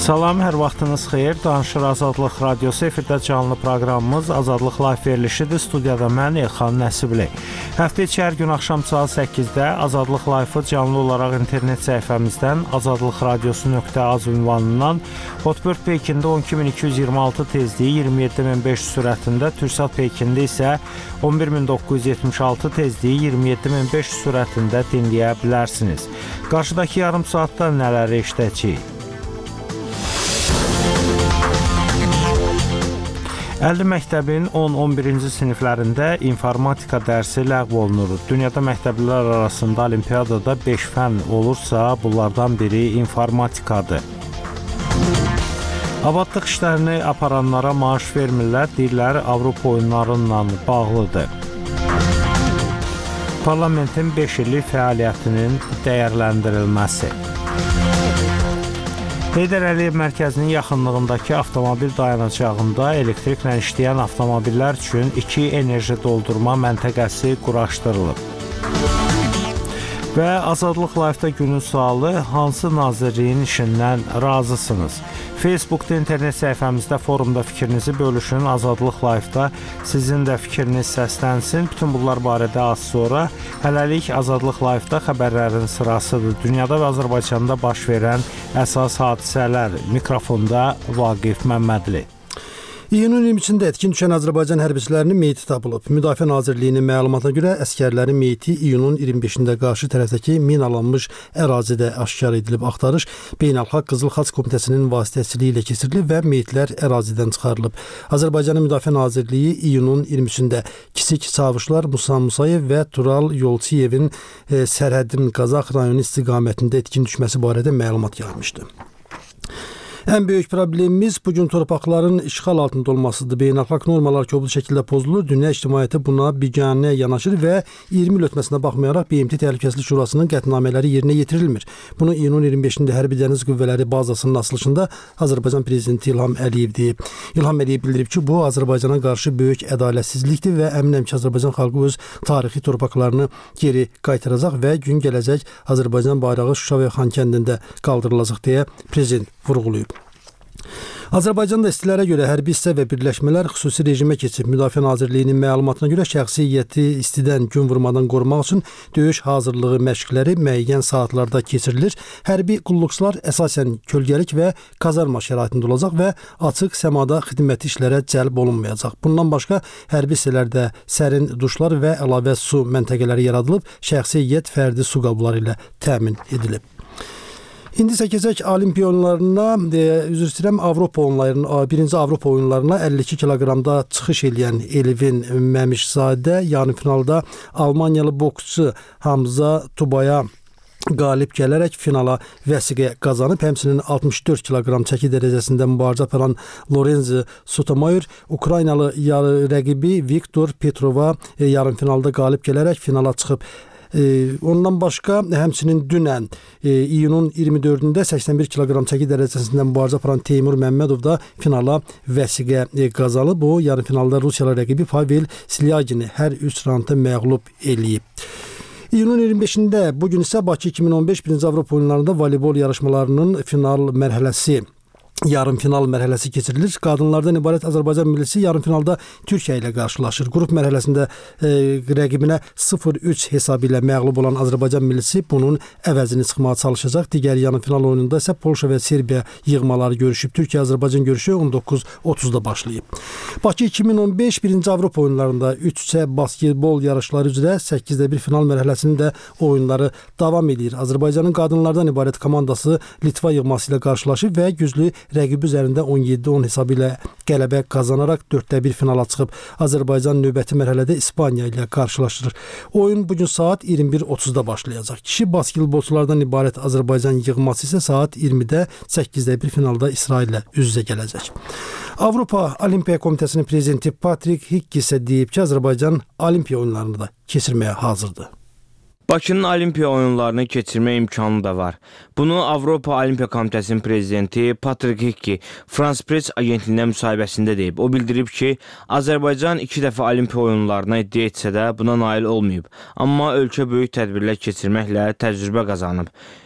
Salam, hər vaxtınız xeyir. Danışır Azadlıq Radiosu efirdə canlı proqramımız Azadlıq Live verilişidir. Studiyada mən Elxan Nəsibli. Həftə içi hər gün axşam saat 8-də Azadlıq Live-ı canlı olaraq internet səhifəmizdən azadlıqradiosu.az ünvanından Hotbird Pekində 12226 tezliyi 27500 sürətində, Türksat Pekində isə 11976 tezliyi 27500 sürətində dinləyə bilərsiniz. Qarşıdakı yarım saatda nələri eşidəcəyik? 50 məktəbin 10-11-ci siniflərində informatika dərsi ləğv olunur. Dünyada məktəblilər arasında olimpiyadada 5 fənn olursa, bunlardan biri informatikadır. Abadlıq işlərini aparanlara maaş vermirlər, deyirlər Avropa oyunlarıyla bağlıdır. Parlamentin 5 illik fəaliyyətinin dəyərləndirilməsi. Heydər Əliyev mərkəzinin yaxınlığındakı avtomobil dayanacağında elektriklə işləyən avtomobillər üçün 2 enerji doldurma məntəqəsi quraşdırılıb. Və Azadlıq Live-da günün sualı: hansı nazirliyin işindən razısınız? Facebookda, internet səhifəmizdə, forumda fikrinizi bölüşün. Azadlıq Live-da sizin də fikriniz səslənsin. Bütün bunlar barədə az sonra. Hələlik Azadlıq Live-da xəbərlərin sırasıdır. Dünyada və Azərbaycanda baş verən əsas hadisələr. Mikrofonda Vaqif Məmmədli. İyunun 23-də etkin düşən Azərbaycan hərbiçilərinin meyti tapılıb. Müdafiə Nazirliyinin məlumatına görə əsgərlərin meyti iyunun 25-də qarşı tərəfdəki minalanmış ərazidə aşkar edilib. Axtarış Beynəlxalq Qızıl Xaç Komitəsinin vasitəsilə ilə keçirilib və meyitlər ərazidən çıxarılıb. Azərbaycanın Müdafiə Nazirliyi iyunun 23-də kiçik çavuşlar Musa Musayev və Tural Yolçiyevin Sərhədin Qazax rayonu istiqamətində etkin düşməsi barədə məlumat yaymışdı. Ən böyük problemimiz bugün torpaqların işğal altında olmasıdır. Beynəlxalq normalar kobud şəkildə pozulur. Dünya ictimaiyyəti buna biganə yanaşır və 20 il ötməsinə baxmayaraq BMT Təhlükəsizlik Şurasının qətnamələri yerinə yetirilmir. Bunu iyunun 25-də Hərbi Dəniz Qüvvələri bazasının açılışında Azərbaycan Prezidenti İlham Əliyev deyib. İlham Əliyev bildirib ki, bu Azərbaycana qarşı böyük ədalətsizlikdir və əminəm ki, Azərbaycan xalqı öz tarixi torpaqlarını geri qaytaracaq və gün gələcək Azərbaycan bayrağı Şuşa və Xankəndində qaldırılacaq deyə prezident vurğulayıb. Azərbaycanda istilərə görə hərbi hissə və birləşmələr xüsusi rejimə keçib. Müdafiə Nazirliyinin məlumatına görə şəxsi heyəti istidən gün vurmadan qorumaq üçün döyüş hazırlığı məşqləri müəyyən saatlarda keçirilir. Hərbi qulluqçular əsasən kölgəlik və kazarma şəraitində olacaq və açıq səmada xidməti işlərə cəlb olunmayacaq. Bundan başqa hərbi hissələrdə sərin duşlar və əlavə su məntəqələri yaradılıb, şəxsi heyət fərdi su qabları ilə təmin edilib. İndi isə keçək Olimpiya oyunlarına, Avropa oyunlarına, birinci Avropa oyunlarına 52 kiloqramda çıxış edən Elvin Məmişzadə yarı finalda Almaniyalı boksçu Hamza Tubaya qalib gələrək finala vəsiqə qazanıb. Həmçinin 64 kiloqram çəki dərəcəsində mübarizə aparan Lorenzo Sotomayor Ukraynalı rəqibi Viktor Petrova yarım finalda qalib gələrək finala çıxıb. Ondan başqa həmçinin dünən iyunun 24-də 81 kiloqram çəki dərəcəsində mübarizə aparan Teymur Məmmədov da finala vəsiqə qazanıb. O yarı finalda Rusiyalı rəqibi Pavel Silyagini hər 3 raundda məğlub eləyib. İyunun 25-də bugün isə Bakı 2015 birinci Avropa oyunlarında voleybol yarışmalarının final mərhələsi yarım final mərhələsi keçirilir. Qadınlardan ibarət Azərbaycan millisi yarım finalda Türkiyə ilə qarşılaşır. Qrup mərhələsində rəqibinə 0-3 hesabı ilə məğlub olan Azərbaycan millisi bunun əvəzini çıxmağa çalışacaq. Digər yarım final oyununda isə Polşa və Serbiya yığmaları görüşüb. Türkiyə-Azərbaycan görüşü 19:30-da başlayıb. Bakı 2015 birinci Avropa oyunlarında 3-3 basketbol yarışları üzrə 8-1 final mərhələsinin də oyunları davam edir. Azərbaycanın qadınlardan ibarət komandası Litva yığması ilə qarşılaşıb və güclü rəqibi üzərində 17-10 hesabı ilə qələbə qazanaraq 4-1 finala çıxıb. Azərbaycan növbəti mərhələdə İspaniya ilə qarşılaşır. Oyun bugün saat 21:30-da başlayacaq. Kişi basketbolçulardan ibarət Azərbaycan yığması isə saat 20-də 8-1 finalda İsrail ilə üz-üzə gələcək. Avropa Olimpiya Komitəsinin prezidenti Patrik Hick isə deyib ki, Azərbaycan Olimpiya oyunlarını da keçirməyə hazırdır. Bakının Olimpiya oyunlarını keçirmə imkanı da var. Bunu Avropa Olimpiya Komitəsinin prezidenti Patrik Hick France Press agentliyinə müsahibəsində deyib. O bildirib ki, Azərbaycan 2 dəfə Olimpiya oyunlarına iddia etsə də buna nail olmayıb. Amma ölkə böyük tədbirlər keçirməklə təcrübə qazanıb.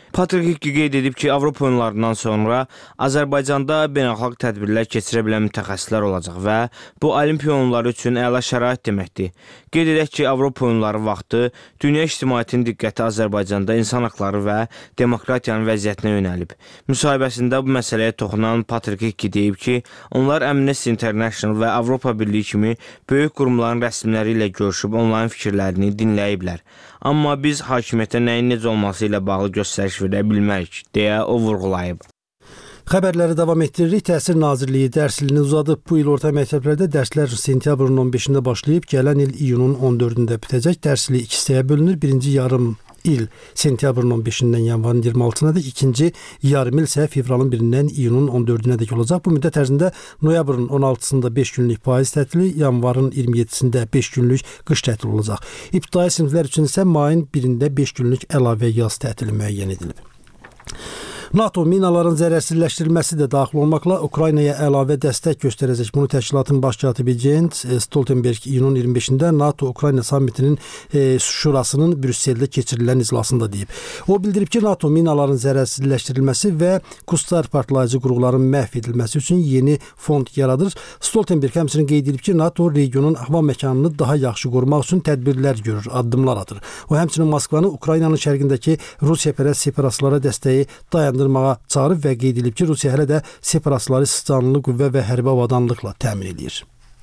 Patrik Hikki qeyd edib ki, Avropa oyunlarından sonra Azərbaycanda beynəlxalq tədbirlər keçirə bilən mütəxəssislər olacaq və bu Olimpiya oyunları üçün əla şərait deməkdir. Qeyd edək ki, Avropa oyunları vaxtı dünya ictimaiyyətinin diqqəti Azərbaycanda insan haqları və demokratiyanın vəziyyətinə yönəlib. Müsahibəsində bu məsələyə toxunan Patrik Hikki deyib ki, onlar Amnesty International və Avropa Birliyi kimi böyük qurumların rəsmiləri ilə görüşüb onların fikirlərini dinləyiblər. Amma biz hakimiyyətə nəyin necə olması ilə bağlı göstəriş verə bilmərik, deyə o vurğulayıb. Xəbərləri davam etdiririk. Təhsil Nazirliyi dərs ilini uzadıb. Bu il orta məktəblərdə dərslər sentyabrın 15-də başlayıb, gələn il iyunun 14-də bitəcək. Dərs ili 2 hissəyə bölünür. Birinci yarım il sentyabrın 15-dən yanvarın 26-nadır. İkinci yarım il isə fevralın 1-dən iyunun 14-nədək olacaq. Bu müddət ərzində noyabrın 16-sında 5 günlük payız tətili, yanvarın 27-sində 5 günlük qış tətili olacaq. İbtidai siniflər üçün isə mayın 1-də 5 günlük əlavə yaz tətili müəyyən edilib. NATO minaların zərərsizləşdirilməsi də daxil olmaqla Ukraynaya əlavə dəstək göstərəcək. Bunu təşkilatın baş katibi Jens Stoltenberg iyunun 25-də NATO-Ukrayna sammitinin şurasının Brüsseldə keçirilən iclasında deyib. O bildirib ki, NATO minaların zərərsizləşdirilməsi və kustar partlayıcı qurğuların məhv edilməsi üçün yeni fond yaradır. Stoltenberg həmçinin qeyd edib ki, NATO regionun hava məkanını daha yaxşı qorumaq üçün tədbirlər görür, addımlar atır. O həmçinin Moskvanı Ukraynanın şərqindəki Rusiyapərəst separatistlara dəstəyi dayandırmağa çağırıb və qeyd edib ki, Rusiya hələ də separatistləri canlı qüvvə və hərbi avadanlıqla təmin edir.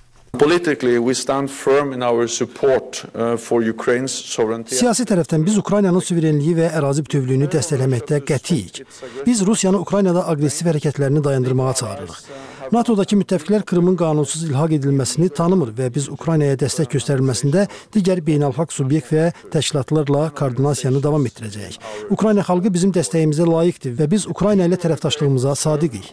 Siyasi tərəfdən biz Ukraynanın suverenliyi və ərazi bütövlüyünü dəstəkləməkdə qətiyyik. Biz Rusiyanı Ukraynada aqressiv hərəkətlərini dayandırmağa çağırırıq. NATO'dakı müttəfiqlər Krımın qanunsuz ilhaq edilməsini tanımır və biz Ukraynaya dəstək göstərilməsində digər beynəlxalq subyekt və təşkilatlarla koordinasiyanı davam etdirəcəyik. Ukrayna xalqı bizim dəstəyimizə layiqdir və biz Ukrayna ilə tərəfdaşlığımıza sadiqik.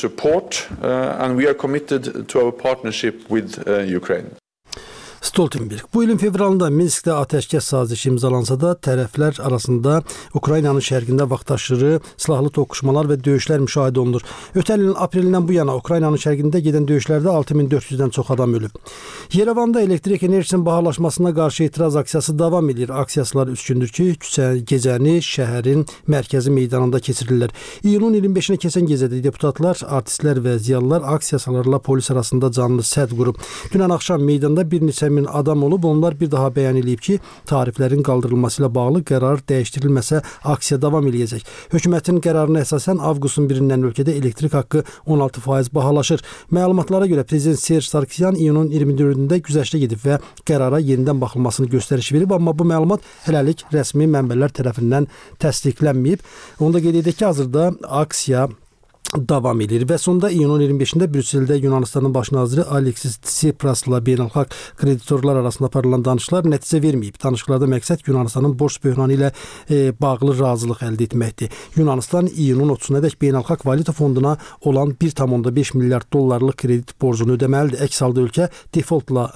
Stoltenberg. Bu ilin fevralında Minskdə atəşkəs sazişi imzalansa da tərəflər arasında Ukraynanın şərqində vaxtaşırı silahlı toqquşmalar və döyüşlər müşahidə olunur. Ötən ilin aprelindən bu yana Ukraynanın şərqində gedən döyüşlərdə 6400-dən çox adam ölüb. Yerevanda elektrik enerjisinin bahalaşmasına qarşı etiraz aksiyası davam edir. Aksiyasılar 3 gündür ki, gecəni şəhərin mərkəzi meydanında keçirirlər. İyunun 25-nə keçən gecədə deputatlar, artistlər və ziyalılar aksiyalarla polis arasında canlı sədd qurub. Dünən axşam meydanda bir neçə min adam olub. Onlar bir daha bəyan edib ki, tariflərin qaldırılması ilə bağlı qərar dəyişdirilməsə aksiya davam edəcək. Hökumətin qərarına əsasən avqustun 1-dən ölkədə elektrik haqqı 16% bahalaşır. Məlumatlara görə prezident Serj Sarkisyan iyunun 24-də güzəştə gedib və qərara yenidən baxılmasını göstəriş verib, amma bu məlumat hələlik rəsmi mənbələr tərəfindən təsdiqlənməyib. Onu da qeyd edək ki, hazırda aksiya davam edir və sonda iyunun 25-də Brüsseldə Yunanistanın baş naziri Aleksis Tsiprasla beynəlxalq kreditorlar arasında aparılan danışıqlar nəticə verməyib. Danışıqlarda məqsəd Yunanistanın borc böhranı ilə bağlı razılıq əldə etməkdir. Yunanistan iyunun 30-nadək beynəlxalq valyuta fonduna olan 1,5 milyard dollarlıq kredit borcunu ödəməlidir. Əks halda ölkə defaultla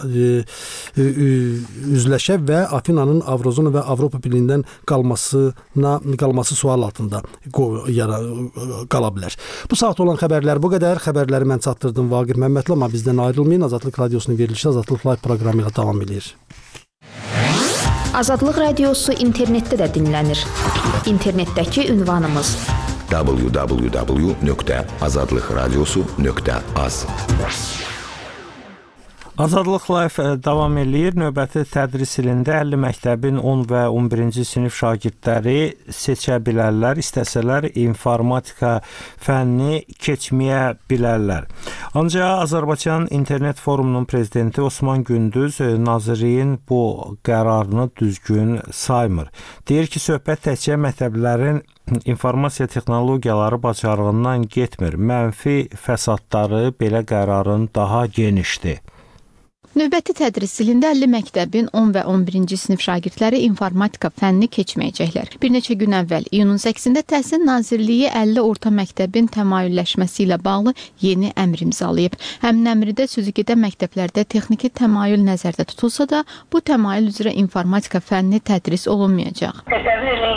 üzləşə və Afinanın Avrozona və Avropa Birliyindən qalması sual altında qala bilər. Bu saat olan xəbərlər bu qədər. Xəbərləri mən çatdırdım Vaqif Məmmədli, amma bizdən ayrılmayın. Azadlıq Radiosunun verilişi Azadlıq Live proqramı ilə davam edir. Azadlıq Radiosu internetdə də dinlənir. İnternetdəki ünvanımız www.azadlıqradiosu.az. Azadlıq Live davam eləyir. Növbəti tədris ilində 50 məktəbin 10 və 11-ci sinif şagirdləri seçə bilərlər. İstəsələr informatika fənni keçməyə bilərlər. Ancaq Azərbaycan İnternet Forumunun prezidenti Osman Gündüz Nazirliyin bu qərarını düzgün saymır. Deyir ki, söhbət təkcə məktəblərin informasiya texnologiyaları bacarığından getmir. Mənfi fəsadları belə qərarın daha genişdir. Növbəti tədris ilində 50 məktəbin 10 və 11-ci sinif şagirdləri informatika fənni keçməyəcəklər. Bir neçə gün əvvəl iyunun 8-də Təhsil Nazirliyi 50 orta məktəbin təmayülləşməsi ilə bağlı yeni əmr imzalayıb. Həmin əmrdə sözügedən məktəblərdə texniki təmayül nəzərdə tutulsa da, bu təmayül üzrə informatika fənni tədris olunmayacaq. Təsəvvür edin ki, dünya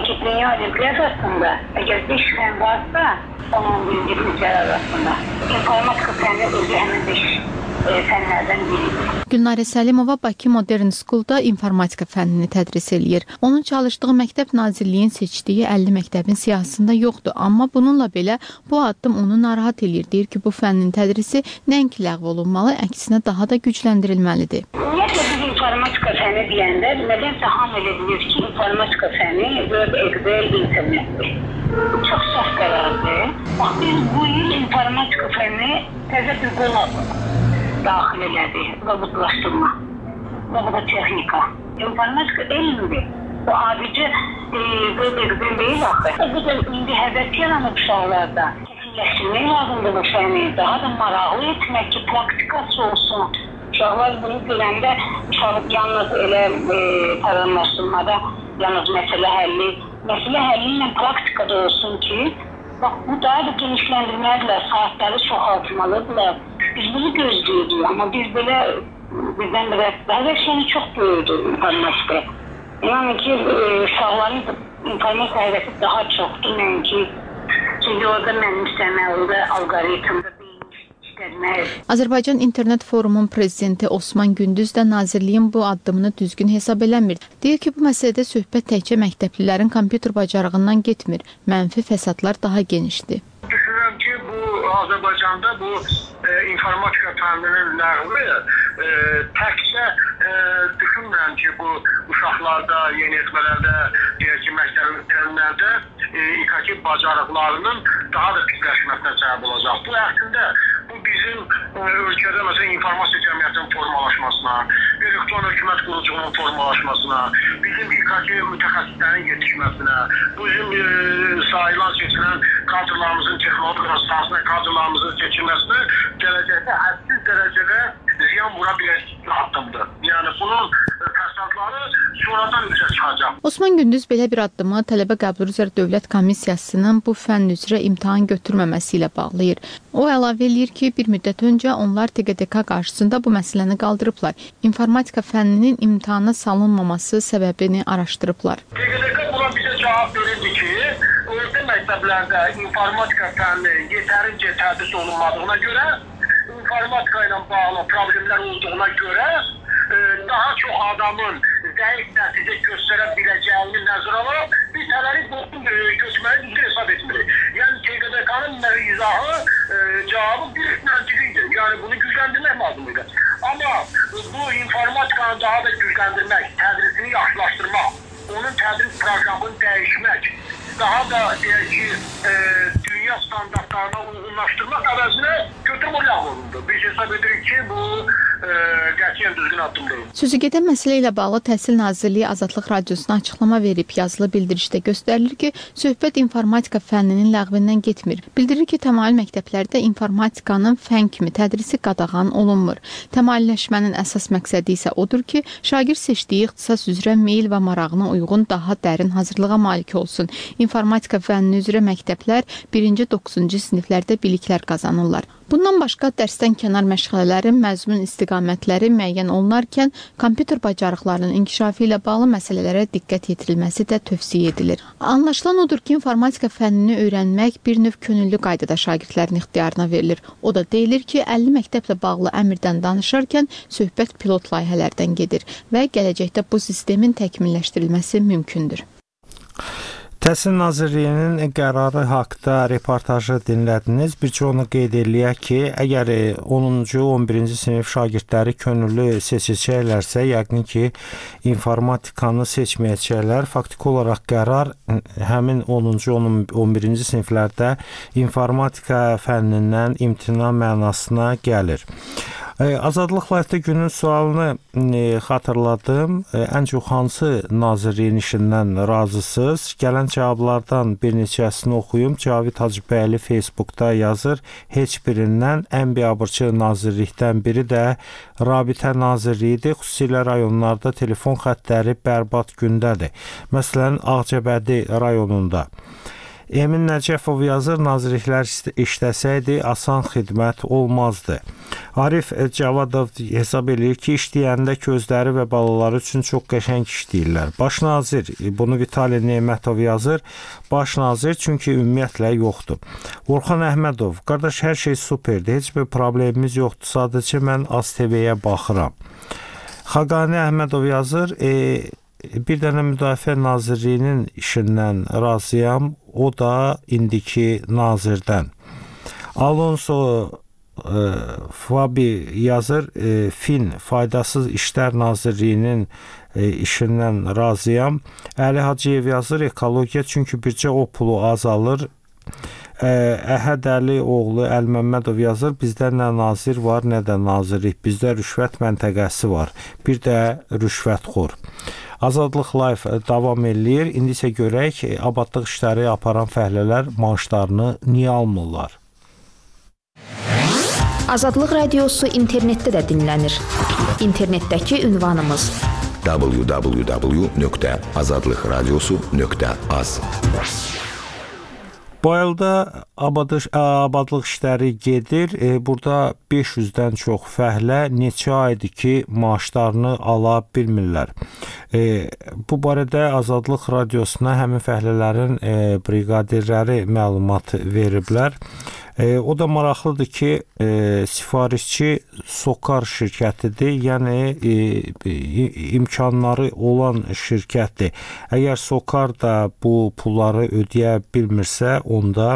Dünya Olimpiyadasında əgər 5 fən varsa, 11-ci siniflər arasında informatika fəni özü həmin 5 fənlərdən biridir. Gülnarə Səlimova Bakı Modern School'da informatika fənnini tədris eləyir. Onun çalışdığı məktəb Nazirliyin seçdiyi 50 məktəbin siyahısında yoxdur, amma bununla belə bu addım onu narahat eləyir. Deyir ki, bu fənnin tədrisi nəinki ləğv olunmalı, əksinə daha da gücləndirilməlidir. Ümumiyyətlə biz informatika fəni deyəndə nədənsə hamı elə bilir ki, informatika fəni Word, Excel, internetdir. Çox səhv qərardır. Bax, biz bu il informatika fəni təzə bir qola daxil elədi, robotlaşdırma, robototexnika. İnformatika elmdir. O adicə Word, Excel deyil axı. Bu da indi həvəs yaranıb uşaqlarda. Kesinləşdirmək lazımdır bu fəni, daha da maraqlı etmək ki, praktikası olsun. Uşaqlar bunu görəndə yalnız elə proqramlaşdırmada yalnız məsələ həlli ilə praktikada olsun ki, bax, bu daha da genişləndirməlidirlər, saatləri çoxaltmalıdırlar. Biz bunu gözləyirik, amma biz belə bizdən belə həvəsini çox böyüdür informatika. Yəni ki, uşaqların informatika həvəsi daha çoxdur, nəinki. Çünki orada mənimsəmə, orada alqoritmdə Azərbaycan İnternet Forumunun prezidenti Osman Gündüz də Nazirliyin bu addımını düzgün hesab eləmir. Deyir ki, bu məsələdə söhbət təkcə məktəblilərin kompüter bacarığından getmir. Mənfi fəsadlar daha genişdir. Düşünürəm ki, bu Azərbaycanda bu informatika fənninin ləğvi təkcə düşünmürəm ki, bu uşaqlarda, yeniyetmələrdə, məktəblərdə İKT bacarıqlarının daha da pisləşməsinə səbəb olacaq. Bu əslində bizim ölkədə məsələn informasiya cəmiyyətinin formalaşmasına, elektron hökumət quruculuğunun formalaşmasına, bizim İKT mütəxəssislərin yetişməsinə, bizim sayılan seçilən kadrlarımızın texnologiya sahəsində kadrlarımızın seçilməsinə gələcəkdə hədsiz dərəcədə ziyan vura biləcək addımdır. Yəni bunun fəsadları sonradan üzə çıxacaq. Osman Gündüz belə bir addımı tələbə qəbulu üzrə Dövlət Komissiyasının bu fənn üzrə imtahan götürməməsi ilə bağlayır. O əlavə eləyir ki, bir müddət öncə onlar TQDK qarşısında bu məsələni qaldırıblar. İnformatika fənninin imtahana salınmaması səbəbini araşdırıblar. TQDK buna bizə cavab verildi ki, orta məktəblərdə informatika fənni yetərincə tədris olunmadığına görə, informatika ilə bağlı problemlər olduğuna görə daha çox adamın zəif nəticə göstərə biləcəyini nəzərə alıb, biz hələlik bunu götürməyi düzgün hesab etmirik. Yəni TQDK-nın izahı, cavabı bir məntiqidir. Yəni bunu gücləndirmək lazımdır. Amma bu informatikanı daha da gücləndirmək, tədrisini yaxşılaşdırmaq, onun tədris proqramını dəyişmək, daha da deyək ki, dünya standartlarına uyğunlaşdırmaq əvəzinə götürmə ləğv olundu. Biz hesab edirik ki, bu qətiyyən düzgün addım deyil. Sözügedən məsələ ilə bağlı Təhsil Nazirliyi Azadlıq Radiosuna açıqlama verib. Yazılı bildirişdə göstərilir ki, söhbət informatika fənninin ləğvindən getmir. Bildirir ki, təmayül məktəblərdə informatikanın fən kimi tədrisi qadağan olunmur. Təmayülləşmənin əsas məqsədi isə odur ki, şagird seçdiyi ixtisas üzrə meyl və marağına uyğun daha dərin hazırlığa malik olsun. İnformatika fənni üzrə məktəblər 1-9-cu siniflərdə biliklər qazanırlar. Bundan başqa dərsdən kənar məşğələlərin məzmun istiqamətləri müəyyən olunarkən kompüter bacarıqlarının inkişafı ilə bağlı məsələlərə diqqət yetirilməsi də tövsiyə edilir. Anlaşılan odur ki, informatika fənnini öyrənmək bir növ könüllü qaydada şagirdlərin ixtiyarına verilir. O da deyilir ki, 50 məktəblə bağlı əmrdən danışarkən söhbət pilot layihələrdən gedir və gələcəkdə bu sistemin təkmilləşdirilməsi mümkündür. Təhsil Nazirliyinin qərarı haqqında reportajı dinlədiniz. Bir çoxunu qeyd eləyək ki, əgər 10-cu, 11-ci sinif şagirdləri könüllü seçəcəklərsə, yəqin ki, informatikanı seçməyəcəklər. Faktiki olaraq qərar həmin 10-cu, 11-ci siniflərdə informatika fənnindən imtina mənasına gəlir. Azadlıq Live-də günün sualını xatırladım. Ən çox hansı nazirliyin işindən razısınız? Gələn cavablardan bir neçəsini oxuyum. Cavid Hacıbəyli Facebookda yazır. Heç birindən. Ən biabırçı nazirlikdən biri də Rabitə Nazirliyidir. Xüsusilə rayonlarda telefon xəttləri bərbad gündədir. Məsələn, Ağcabədi rayonunda. Emin Nəcəfov yazır, nazirliklər işləsəydi asan xidmət olmazdı. Arif Cavadov hesab edir ki, işləyəndə közləri və balaları üçün çox qəşəng işləyirlər. Baş nazir, bunu Vitali Neymətov yazır, baş nazir çünki ümumiyyətlə yoxdur. Orxan Əhmədov, qardaş hər şey superdir, heç bir problemimiz yoxdur, sadəcə mən AzTV-yə baxıram. Xaqani Əhmədov yazır, bir dənə Müdafiə Nazirliyinin işindən razıyam, o da indiki nazirdən. Alonso Fabi yazır, Fin Faydasız İşlər Nazirliyinin işindən razıyam. Əli Hacıyev yazır, ekologiya çünki bircə o pulu azalır. Əhəd Əli oğlu Əlməmmədov yazır, bizdə nə nazir var, nə də nazirlik. Bizdə rüşvət məntəqəsi var. Bir də rüşvətxor. Azadlıq Live davam eləyir. İndi isə görək, abadlıq işləri aparan fəhlələr maaşlarını niyə almırlar? Azadlıq radiosu internetdə də dinlənir. İnternetdəki ünvanımız www.azadlıqradiosu.az. Bu ildə abadlıq işləri gedir. Burada 500-dən çox fəhlə neçə aydır ki, maaşlarını ala bilmirlər. Bu barədə Azadlıq radiosuna həmin fəhlələrin briqadirləri məlumat veriblər. O da maraqlıdır ki, sifarişçi Sokar şirkətidir, yəni imkanları olan şirkətdir. Əgər Sokar da bu pulları ödəyə bilmirsə, onda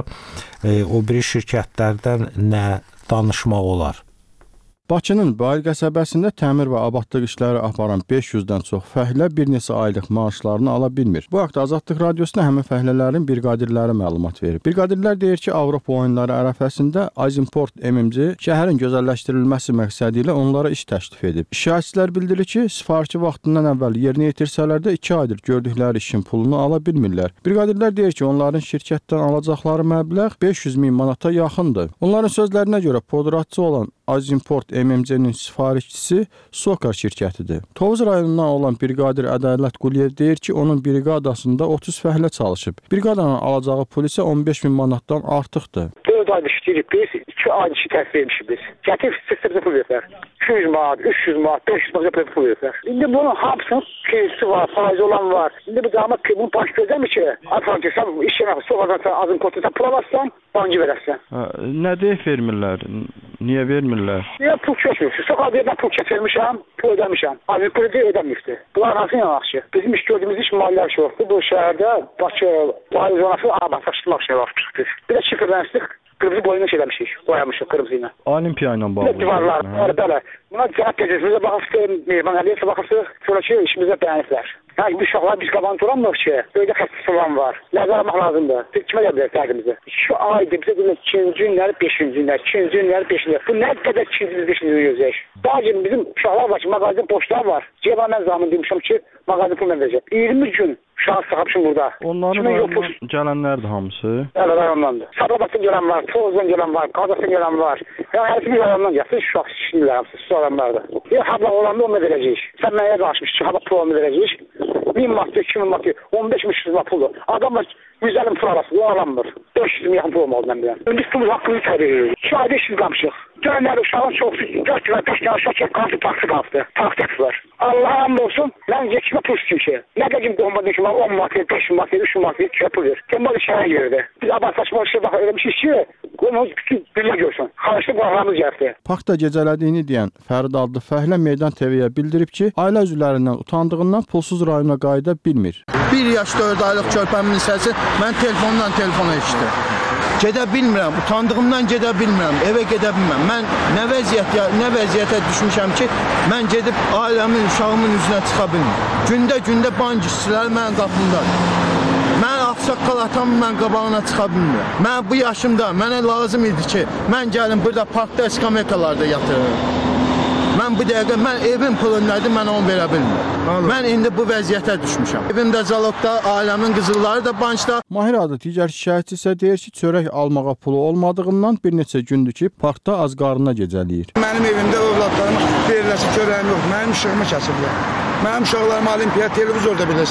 o biri şirkətlərdən nə danışmaq olar? Bakının Bayır qəsəbəsində təmir və abadlıq işləri aparan 500-dən çox fəhlə bir neçə aylıq maaşlarını ala bilmir. Bu haqda Azadlıq radiosuna həmin fəhlələrin briqadirləri məlumat verir. Briqadirlər deyir ki, Avropa oyunları ərəfəsində Azimport MMC şəhərin gözəlləşdirilməsi məqsədi ilə onlara iş təklif edib. İşçilər bildirir ki, sifarişi vaxtından əvvəl yerinə yetirsələr də 2 aydır gördükləri işin pulunu ala bilmirlər. Briqadirlər deyir ki, onların şirkətdən alacaqları məbləğ 500.000 manata yaxındır. Onların sözlərinə görə podratçı olan Azimport MMC-nin sifarişçisi Sokar şirkətidir. Tovuz rayonundan olan briqadir Ədalət Quliyev deyir ki, onun briqadasında 30 fəhlə çalışıb. Briqadanın alacağı pul isə 15.000 manatdan artıqdır. 4 ayda işləyirik biz, 2 ayda işi təhsil etmişik biz. Gətir sizə pul verirlər. 200 manat, 300 manat, 500 manat pul verirlər. İndi bunun hamısının kredisi var, faizi olan var. İndi bu damat ki, bunu baş gözləmir ki, atıram sən iş yerine soğadan Azimport'ta pul alarsan, bankı verərsən. Nə deyib vermirlər? Niyə vermirlər? Niyə pul keçmir? Soğan yerdən pul keçirmişəm, pul ödəmişəm. Azimport'da ödəmişdi. Bunlar hansı yanaqşı? Bizim iş gördüyümüz iş maliyyə şey yoxdur. Bu şəhərdə Bakı, Bayır zonası abadlaşdırmaq şey var. Bir də şifrələnsdik. Kırmızı boyuna şey demişik, boyamışıq kırmızıyla. Olimpiya ilə bağlı. Divarlar, bəli. Buna cəhət gecəsiz, bizə baxırsın, Mehman Əliyevsə baxırsın, sonraki işimizə bəyəniblər. Yəni, bu uşaqlar biz qabanı duramırıq ki, böyüdə xəstəsi olan var. Nəzər almaq lazımdır. Kimə gəl bilər dərdimizi? 2 aydır bizə deyilək 2-ci günləri, 5-ci günləri, 2-ci günləri, 5-ci günləri. Bu nə qədər 2-ci, 5-ci günləri gözləyək? Dağcım bizim uşaqlar var ki, mağazin boşlar var. Ceyba mən zamın demişəm ki, mağazin pul mən verəcəm. 20 gün uşağı sıxamışım burada. Onların gələnlərdir hamısı? Evet, rayondandır. Sablabatdan gələn var, Tovuzdan gələn var, Qazasdan gələn var. Yəni, hər bir rayondan gəlsin, uşaq işindirlər hamısı, su adamlardır. Bir habla olanda onu verəcəyik. Sən mənə qarşımış ki, habla pul onu verəcəyik. 1000 manatı, 2000 manatı, 15.000 manat puldur. Adamlar 150 pul arası, o alanmır. 500 yaxın pul olmalı mən biləm. Biz pulumuz haqqını təbii edirik. 2 ayda işsiz qalmışıq. Gələnlər uşağın çoxsu, 4 gün, 5 gün aşağı çək, qalsı taksi qalsıdır. Taksi var. Allah'a hamd olsun, mən yekimə pul istəyim ki. Nə qədər qohumada ki, 10 manatı, 5 manatı, 3 manatı, 2 pul ver. Kemal işlərə girdi. Biz abadlaşma işə baxır, eləmişik ki, qohumuz bütün dünya görsün. Xarışlı qonaqlarımız gəldi. Parkda gecələdiyini deyən Fərid adlı fəhlə Meydan TV-yə bildirib ki, ailə üzvlərindən utandığından pulsuz rayona qayıda bilmir. 1 yaş 4 aylıq körpəmin səsi mən telefondan telefona eşitdim. Gedə bilmirəm, utandığımdan gedə bilmirəm, evə gedə bilmirəm. Mən nə vəziyyətə düşmüşəm ki, mən gedib ailəmin, uşağımın üzünə çıxa bilmirəm. Gündə bank işçiləri mənim qapımdadır. Mən ağsaqqal atamın mən qabağına çıxa bilmirəm. Mən bu yaşımda, mənə lazım idi ki, mən gəlim burada parkda eskamekalarda yatırım. Mən bu dəqiqə, mən evin pulu nədir, mən onu verə bilmirəm. Mən indi bu vəziyyətə düşmüşəm. Evimdə zalogda, ailəmin qızılları da bankda. Mahir adlı digər şikayətçi isə deyir ki, çörək almağa pulu olmadığından bir neçə gündür ki, parkda az qarnına gecələyir. Mənim evimdə övladlarım veriləsi çörəyim yox, mənim işığımı kəsiblər. Mənim uşaqlarım olimpiya televizorda belə istəyir.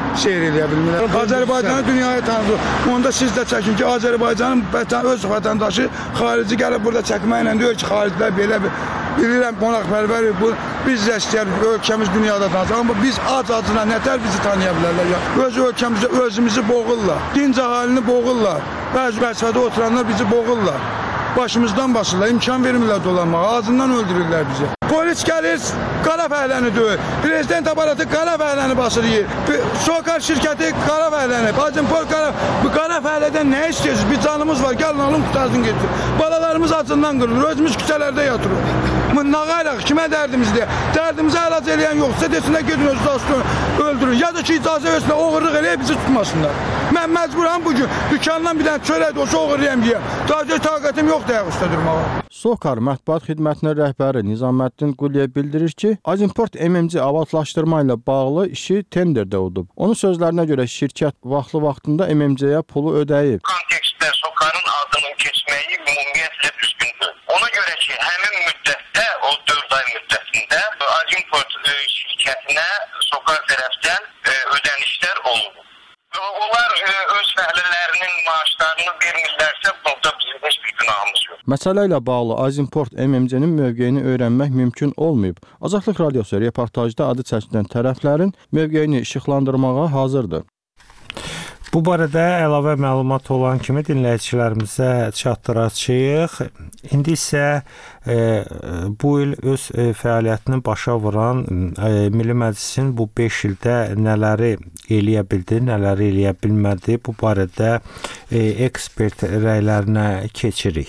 seyr eləyə bilmirlər. Azərbaycanı dünyaya tanıdıq. Onda siz də çəkin ki, Azərbaycanın öz vətəndaşı xarici gəlib burada çəkməklə deyir ki, xaricilər belə bilirəm, qonaqpərvər bu biz də istəyərik ölkəmiz dünyada tanısın. Amma biz ac-acına nətər bizi tanıya bilərlər ya? Öz ölkəmizdə özümüzü boğurlar. Dinc əhalini boğurlar. Bəzi vəzifədə oturanlar bizi boğurlar. Başımızdan basırlar, imkan vermirlər dolanmağa, ağzından öldürürlər bizi. Polis gəlir, qara fəhləni döyür. Prezident aparatı qara fəhləni basır yiyir. Sokar şirkəti qara fəhləni. Azimpol bu qara fəhlədən nə istəyirsiniz? Bir canımız var, gəlin alın qutarsın getir. Balalarımız acından qırılır, özümüz küçələrdə yatırıq. Nə qayraq, kimə dərdimizdir? Dərdimizi əlac eləyən yoxsa desinlər gedin özünüzü asılın, öldürün. Ya da ki, icazə versinlər, oğurluq eləyib bizi tutmasınlar. Mən məcburam bugün dükkandan bir dənə çörək də olsa oğurlayam deyəm. Daha taqətim yoxdur ayaq üstə durmağa. SOCAR mətbuat xidmətinin rəhbəri Nizaməddin Quliyev bildirir ki, Azimport MMC abadlaşdırma ilə bağlı işi tenderdə udub. Onun sözlərinə görə şirkət vaxtında MMC-yə pulu ödəyib. Kontekstdə SOCAR-ın adının keçməyi ümumiyyətlə düzgündür. Ona görə ki, həmin müddətdə, o 4 ay müddətində Azimport şirkətinə SOCAR tərəfdən ödənişlər olunur. Onlar öz fəhlələrinin maaşlarını vermirlərsə, burada bizim heç bir günahımız yox. Məsələ ilə bağlı Azimport MMC-nin mövqeyini öyrənmək mümkün olmayıb. Azadlıq Radiosu reportajda adı çəkilən tərəflərin mövqeyini işıqlandırmağa hazırdır. Bu barədə əlavə məlumat olan kimi dinləyicilərimizə çatdıracağıq. İndi isə bu il öz fəaliyyətini başa vuran Milli Məclisin bu 5 ildə nələri eləyə bildi, nələri eləyə bilmədi, bu barədə ekspert rəylərinə keçirik.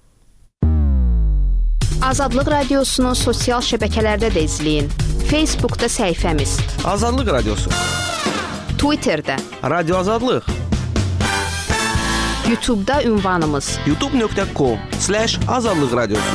Azadlıq Radiosunu sosial şəbəkələrdə də izləyin. Facebookda səhifəmiz Azadlıq Radiosu, Twitterdə Radio Azadlıq, YouTube'da ünvanımız youtube.com/azadlıq radiosu.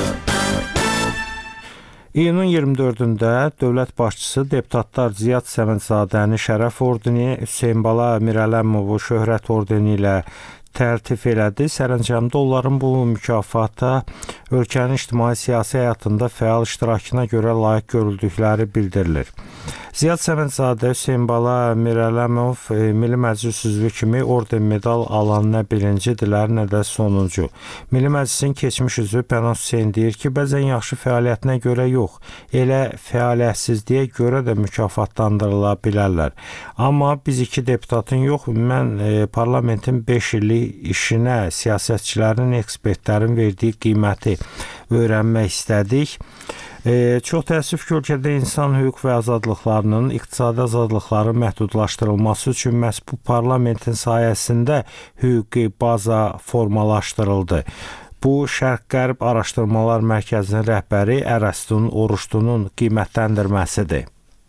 İyunun 24-də dövlət başçısı deputatlar Ziyad Səmədzadəni Şərəf ordeni, Hüseyn Bala Mirələmovu Şöhrət ordeni ilə təltif elədi. Sərəncamda onların bu mükafata ölkənin ictimai-siyasi həyatında fəal iştirakına görə layiq görüldükləri bildirilir. Ziyad Səmədzadə, Hüseyn Bala Mirələmov Milli Məclis üzvü kimi orden medal alan nə birincidirlər, nə də sonuncu. Milli Məclisin keçmiş üzvü Pənah Hüseyn deyir ki, bəzən yaxşı fəaliyyətinə görə yox, elə fəaliyyətsizliyə görə də mükafatlandırıla bilərlər. Amma biz iki deputatın yox, mən parlamentin 5 illik işinə siyasətçilərin, ekspertlərin verdiyi qiyməti öyrənmək istədik. Çox təəssüf ki, ölkədə insan hüquq və azadlıqlarının, iqtisadi azadlıqların məhdudlaşdırılması üçün məhz bu parlamentin sayəsində hüquqi baza formalaşdırıldı. Bu, Şərq-Qərb Araşdırmalar Mərkəzinin rəhbəri Ərəstun Oruçlunun qiymətləndirməsidir.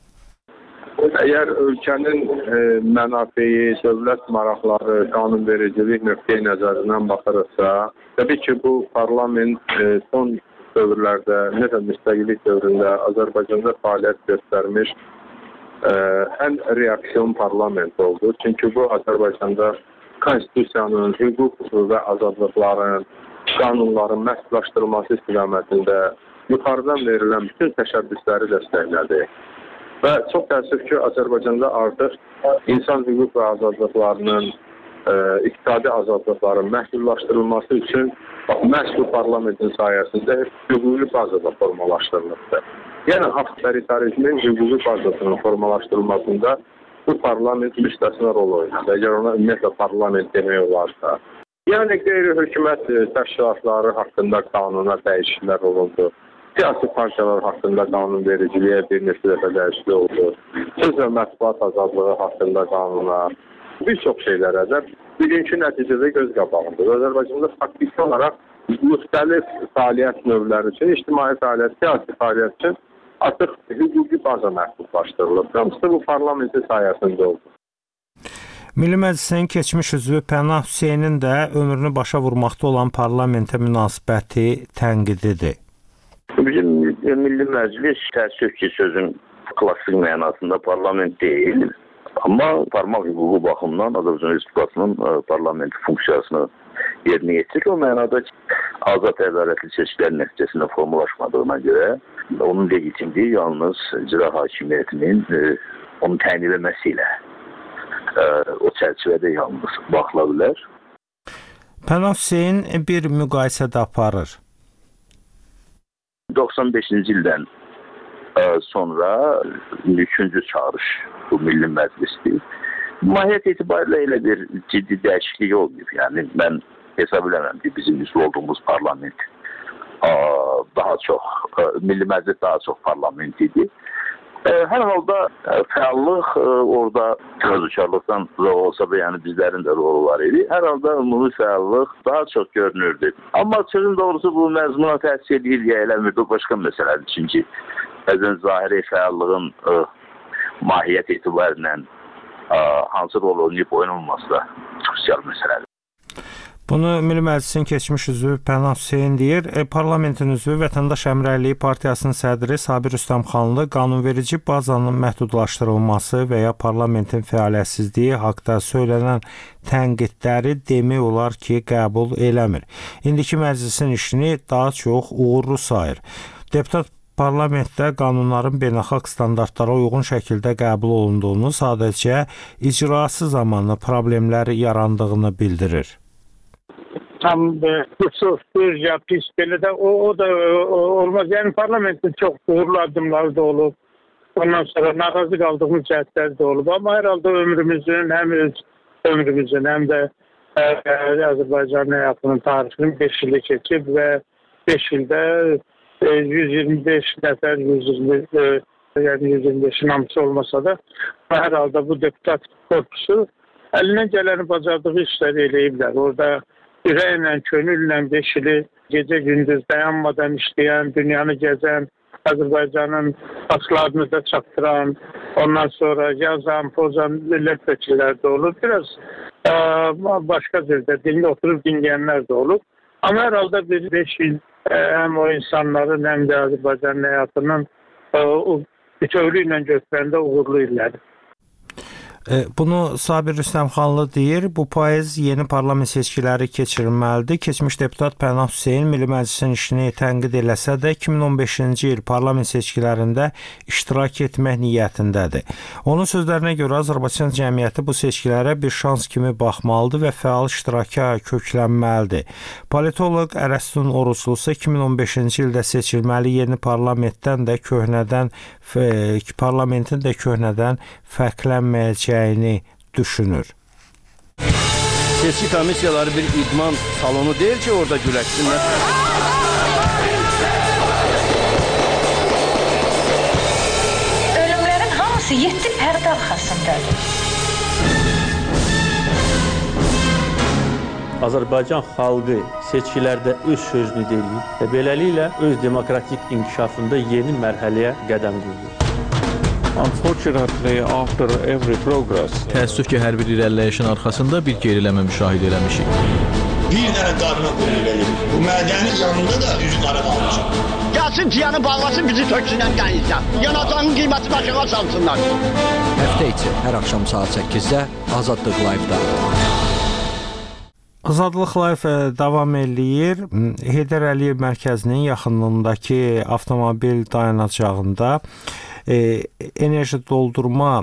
Əgər ölkənin mənafeyi, dövlət maraqları, qanunvericilik nöqteyi nəzərindən baxırıqsa, təbii ki, bu parlament son dövrlərdə, necə müstəqillik dövründə Azərbaycanda fəaliyyət göstərmiş ən reaksiyon parlament oldu. Çünki bu Azərbaycanda konstitusiyanın, hüquq və azadlıqların, qanunların məhdudlaşdırılması istiqamətində yuxarıdan verilən bütün təşəbbüsləri dəstəklədi. Və çox təəssüf ki, Azərbaycanda artıq insan hüquq və azadlıqlarının, iqtisadi azadlıqların məhdudlaşdırılması üçün məhz bu parlamentin sayəsində hüquqi bazada formalaşdırılır. Yəni, avtoritarizmin hüquqi bazasının formalaşdırılmasında bu parlament müstəsna rol oynadı. Əgər ona ümumiyyətlə parlament demək olarsa. Yəni, qeyri-hökumət təşkilatları haqqında qanuna dəyişikliklər olundu. Siyasi partiyalar haqqında qanunvericiliyə bir neçə dəfə dəyişiklik oldu. Söz və mətbuat azadlığı haqqında qanuna, bir çox şeylərə də bugünkü nəticədə göz qabağındır. Azərbaycanda faktiki olaraq müxtəlif fəaliyyət növləri üçün, ictimai fəaliyyət, siyasi fəaliyyət üçün artıq hüquqi baza məhdudlaşdırılır. Hamısı bu parlamentin sayəsində oldu. Milli Məclisin keçmiş üzvü Pənah Hüseynin də ömrünü başa vurmaqda olan parlamentə münasibəti tənqididir. Bizim Milli Məclis təəssüf ki, sözün klassik mənasında parlament deyil. Amma parmaq hüququ baxımından Azərbaycan Respublikasının parlamenti funksiyasını yerinə yetirir. O mənada ki, azad ədalətli seçkilərin nəticəsində formalaşmadığına görə onun legitimliyi yalnız icra hakimiyyətinin onu təyin etməsi ilə o çərçivədə yalnız baxıla bilər. Pənah Hüseyn bir müqayisədə aparır. 95-ci ildən sonra 3-cü çağırış bu Milli Məclisdir. Mahiyyət etibarilə elə bir ciddi dəyişiklik olmayıb. Yəni mən hesab eləmirəm ki, bizim üzv olduğumuz parlament daha çox, Milli Məclis daha çox parlament idi. Hər halda fəallıq orada təvəzzükarlıqdan olsa da, yəni bizlərin də rolu var idi. Hər halda ümumi fəallıq daha çox görünürdü. Amma sözün doğrusu bu məzmuna təsir edir, ya eləmirdi, o başqa məsələdir. Çünki bəzən zahiri fəallığın mahiyyət etibarıyla hansı rol oynayıb oynanılması da xüsusiyyəli məsələdir. Bunu Milli Məclisin keçmiş üzvü Pənah Hüseyn deyir. Parlamentin üzvü Vətəndaş Əmrəlliyi Partiyasının sədri Sabir Rüstəmxanlı qanunverici bazanın məhdudlaşdırılması və ya parlamentin fəaliyyətsizliyi haqqında söylənən tənqidləri demək olar ki, qəbul eləmir. İndiki məclisin işini daha çox uğurlu sayır. Deputat parlamentdə qanunların beynəlxalq standartlara uyğun şəkildə qəbul olunduğunu, sadəcə icrası zamanı problemlər yarandığını bildirir. Tam bir ya pis belə də o da olmaz. Yəni parlamentin çox uğurlu addımları da olub. Ondan sonra narazı qaldığımız cəhətlər də olub. Amma hər halda ömrümüzün, həm öz ömrümüzün, həm də Azərbaycan həyatının tarixinin 5 ili keçib və 5 ildə 125 nəfər, 125-in hamısı olmasa da hər halda bu deputat korpusu əlindən gələni bacardığı işləri eləyiblər. Orada ürəklə, könülllə 5 ili gecə-gündüz dayanmadan işləyən, dünyanı gəzən, Azərbaycanın aslarını da çatdıran, ondan sonra yazan, pozan millət vəkillər də olub. Biraz başqa cürdə dildə oturub dinləyənlər də olub. Amma hər halda bir 5 il həm o insanların, həm də Azərbaycanın həyatının bütövlüyü ilə götürəndə uğurlu illəri. Bunu Sabir Rüstəmxanlı deyir. Bu payız yeni parlament seçkiləri keçirilməlidir. Keçmiş deputat Pənah Hüseyn Milli Məclisin işini tənqid eləsə də 2015-ci il parlament seçkilərində iştirak etmək niyyətindədir. Onun sözlərinə görə Azərbaycan cəmiyyəti bu seçkilərə bir şans kimi baxmalıdır və fəal iştiraka köklənməlidir. Politoloq Ərəstun Oruclu isə 2015-ci ildə seçilməli yeni parlamentin də köhnədən fərqlənməyəcəyini düşünür. Seçki komissiyaları bir idman salonu deyil ki, orada güləşsinlər. Ölümlərin hamısı 7 pərdə arxasındadır. Azərbaycan xalqı seçkilərdə öz sözünü deyir və beləliklə öz demokratik inkişafında yeni mərhələyə qədəm qoyur. Unfortunately, after every progress, təəssüf ki, hər bir irəliləyişin arxasında bir geriləmə müşahidə eləmişik. Bir dənə qarına qoyulur. Bu mədənin yanında da üzü qara qalmışıq. Gəlsin tiyanı bağlasın, bizi töksünlər qəyizdə. Yanacağın qiyməti başına salsınlar. Həftə içi hər axşam saat 8-də Azadlıq Live-da. Azadlıq Live davam eləyir. Heydər Əliyev mərkəzinin yaxınlığındakı avtomobil dayanacağında enerji doldurma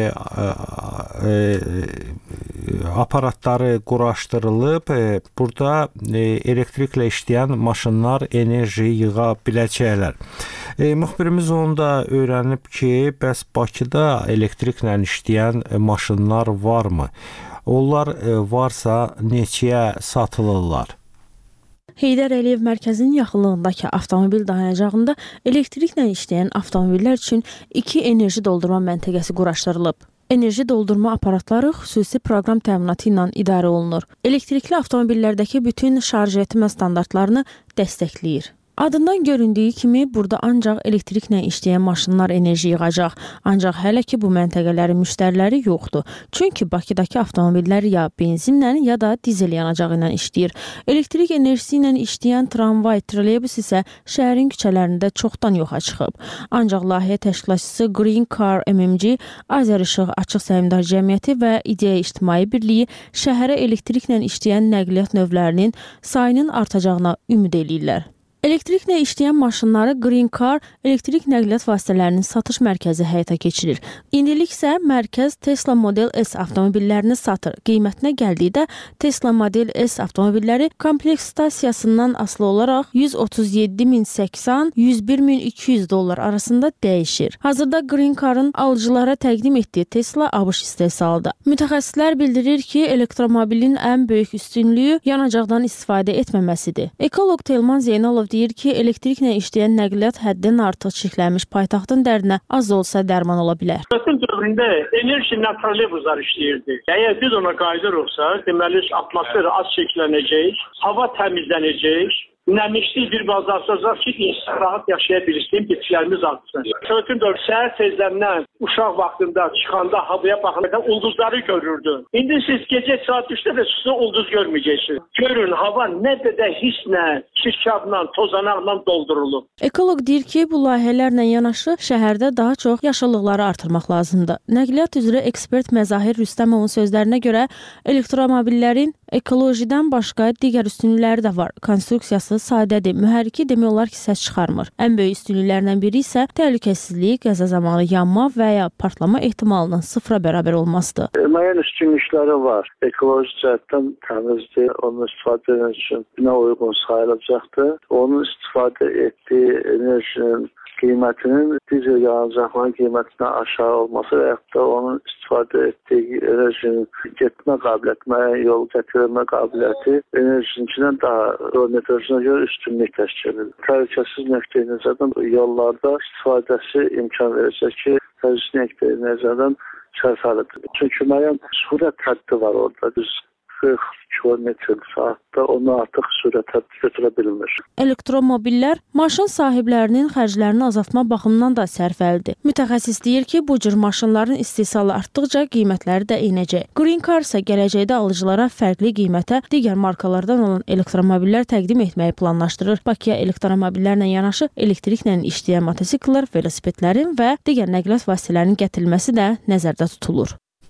aparatları quraşdırılıb. Burada elektriklə işləyən maşınlar enerji yığa biləcəklər. Müxbirimiz onu da öyrənib ki, bəs Bakıda elektriklə işləyən maşınlar varmı? Onlar varsa neçəyə satılırlar? Heydər Əliyev mərkəzinin yaxınlığındakı avtomobil dayanacağında elektriklə işləyən avtomobillər üçün 2 enerji doldurma məntəqəsi quraşdırılıb. Enerji doldurma aparatları xüsusi proqram təminatı ilə idarə olunur. Elektrikli avtomobillərdəki bütün şarj etmə standartlarını dəstəkləyir. Adından göründüyü kimi burada ancaq elektriklə işləyən maşınlar enerji yığacaq. Ancaq hələ ki bu məntəqələrin müştəriləri yoxdur. Çünki Bakıdakı avtomobillər ya benzinlə ya da dizel yanacağı ilə işləyir. Elektrik enerjisi ilə işləyən tramvay, trolleybus isə şəhərin küçələrində çoxdan yoxa çıxıb. Ancaq layihə təşkilatçısı Green Car MMG, Azərişıq Açıq Səhmdar Cəmiyyəti və İdeya İctimai Birliyi şəhərə elektriklə işləyən nəqliyyat növlərinin sayının artacağına ümid eləyirlər. Elektriklə işləyən maşınları Green Car elektrik nəqliyyat vasitələrinin satış mərkəzi həyata keçirir. İndilik isə mərkəz Tesla Model S avtomobillərini satır. Qiymətinə gəldikdə Tesla Model S avtomobilləri kompleks stasiyasından asılı olaraq 137.080-101.200 dollar arasında dəyişir. Hazırda Green Car-ın alıcılara təqdim etdiyi Tesla ABŞ istehsalıdır. Mütəxəssislər bildirir ki, elektromobilin ən böyük üstünlüyü yanacaqdan istifadə etməməsidir. Ekoloq Telman Zeynalov deyir ki, elektriklə işləyən nəqliyyat həddən artıq çirklənmiş paytaxtın dərdinə az olsa dərman ola bilər. Ötən dövründə enerji trolleybuslar işləyirdi. Əgər biz ona qayıdırıqsa, deməli atmosfer az çirklənəcək, hava təmizlənəcək, nəmişlik bir bazaracaq ki, insan rahat yaşaya bilsin, bitkilərimiz artsın. Ötən dövr səhər tezlərindən uşaq vaxtında çıxanda havaya baxarkən ulduzları görürdü. İndi siz gecə saat 3-də də sizə ulduz görməyəcəksiniz. Görün, hava nə qədər hisslə, çirkabla, tozanaqla doldurulub. Ekoloq deyir ki, bu layihələrlə yanaşı şəhərdə daha çox yaşıllıqları artırmaq lazımdır. Nəqliyyat üzrə ekspert Məzahir Rüstəmovun sözlərinə görə elektromobillərin ekolojidən başqa digər üstünlükləri də var. Konstruksiyası sadədir, mühərriki demək olar ki, səs çıxarmır. Ən böyük üstünlüklərdən biri isə təhlükəsizlik, qəza zamanı yanma və ya partlama ehtimalının sıfıra bərabər olmasıdır. Müəyyən üstünlükləri var. Ekoloji cəhətdən təmizdir, onun istifadə etmək üçün bina uyğun sayılacaqdır. Onun istifadə etdiyi enerjinin qiymətinin dizel yanacaqların qiymətindən aşağı olması və yaxud da onun istifadə etdiyi enerjinin getmə qabiliyyəti, müəyyən yol gətirmə qabiliyyəti enerjisindən daha meteorolojiyə görə üstünlük təşkil edir. Təhlükəsiz nöqteyi nəzərdən yollarda istifadəsi imkan verəcək ki, təhlükəsiz nöqteyi nəzərdən sərfəlidir. Çünki müəyyən sürət həddi var orada. Biz 40 km/saatda onu artıq sürətə götürə bilmir. Elektromobillər maşın sahiblərinin xərclərini azaltma baxımından da sərfəlidir. Mütəxəssis deyir ki, bu cür maşınların istehsalı artdıqca qiymətləri də enəcək. Green Car isə gələcəkdə alıcılara fərqli qiymətə digər markalardan olan elektromobillər təqdim etməyi planlaşdırır. Bakıya elektromobillərlə yanaşı elektriklə işləyən motosiklər, velosipedlərin və digər nəqliyyat vasitələrinin gətirilməsi də nəzərdə tutulur.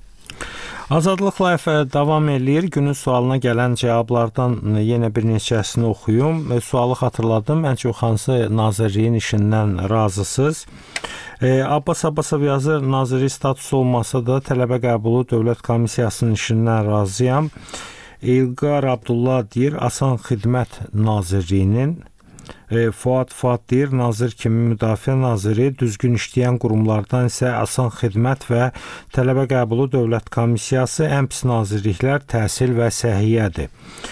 Azadlıq layihəsi davam eləyir. Günün sualına gələn cavablardan yenə bir neçəsini oxuyum. Sualı xatırladım. Ən çox hansı nazirliyin işindən razısınız? Abbas Abbasov yazır, nazirlik statusu olmasa da tələbə qəbulu dövlət komissiyasının işindən razıyam. İlqar Abdullah deyir, Asan Xidmət Nazirliyinin. Fuad deyir, nazir kimi müdafiə naziri, düzgün işləyən qurumlardan isə Asan Xidmət və tələbə qəbulu dövlət komissiyası, ən pis nazirliklər təhsil və səhiyyədir.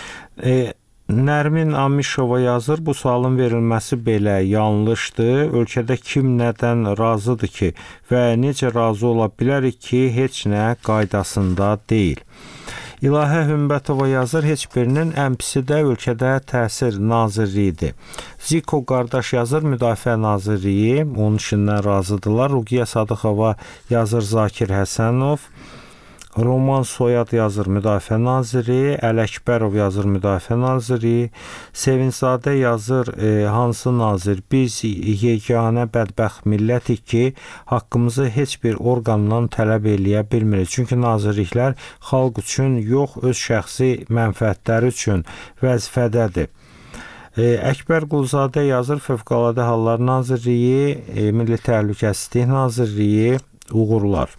Nərmin Amişova yazır, bu sualın verilməsi belə yanlışdır. Ölkədə kim nədən razıdır ki və necə razı ola bilərik ki, heç nə qaydasında deyil. İlahə Hümbətova yazır, heç birinin ən pisi də ölkədə təsir nazirliyidir. Ziko qardaş yazır, müdafiə nazirliyi, onun işindən razıdırlar. Ruqiyə Sadıqova yazır, Zakir Həsənov. Roman Soyad yazır, müdafiə naziri. Ələkbərov yazır, müdafiə naziri. Sevinçzadə yazır, hansı nazir? Biz yeganə bədbəxt millətik ki, haqqımızı heç bir orqandan tələb eləyə bilmirik. Çünki nazirliklər xalq üçün yox, öz şəxsi mənfəətləri üçün vəzifədədir. Əkbər Quluzadə yazır, Fövqəladə Hallar Nazirliyi, Milli Təhlükəsizlik Nazirliyi, uğurlar.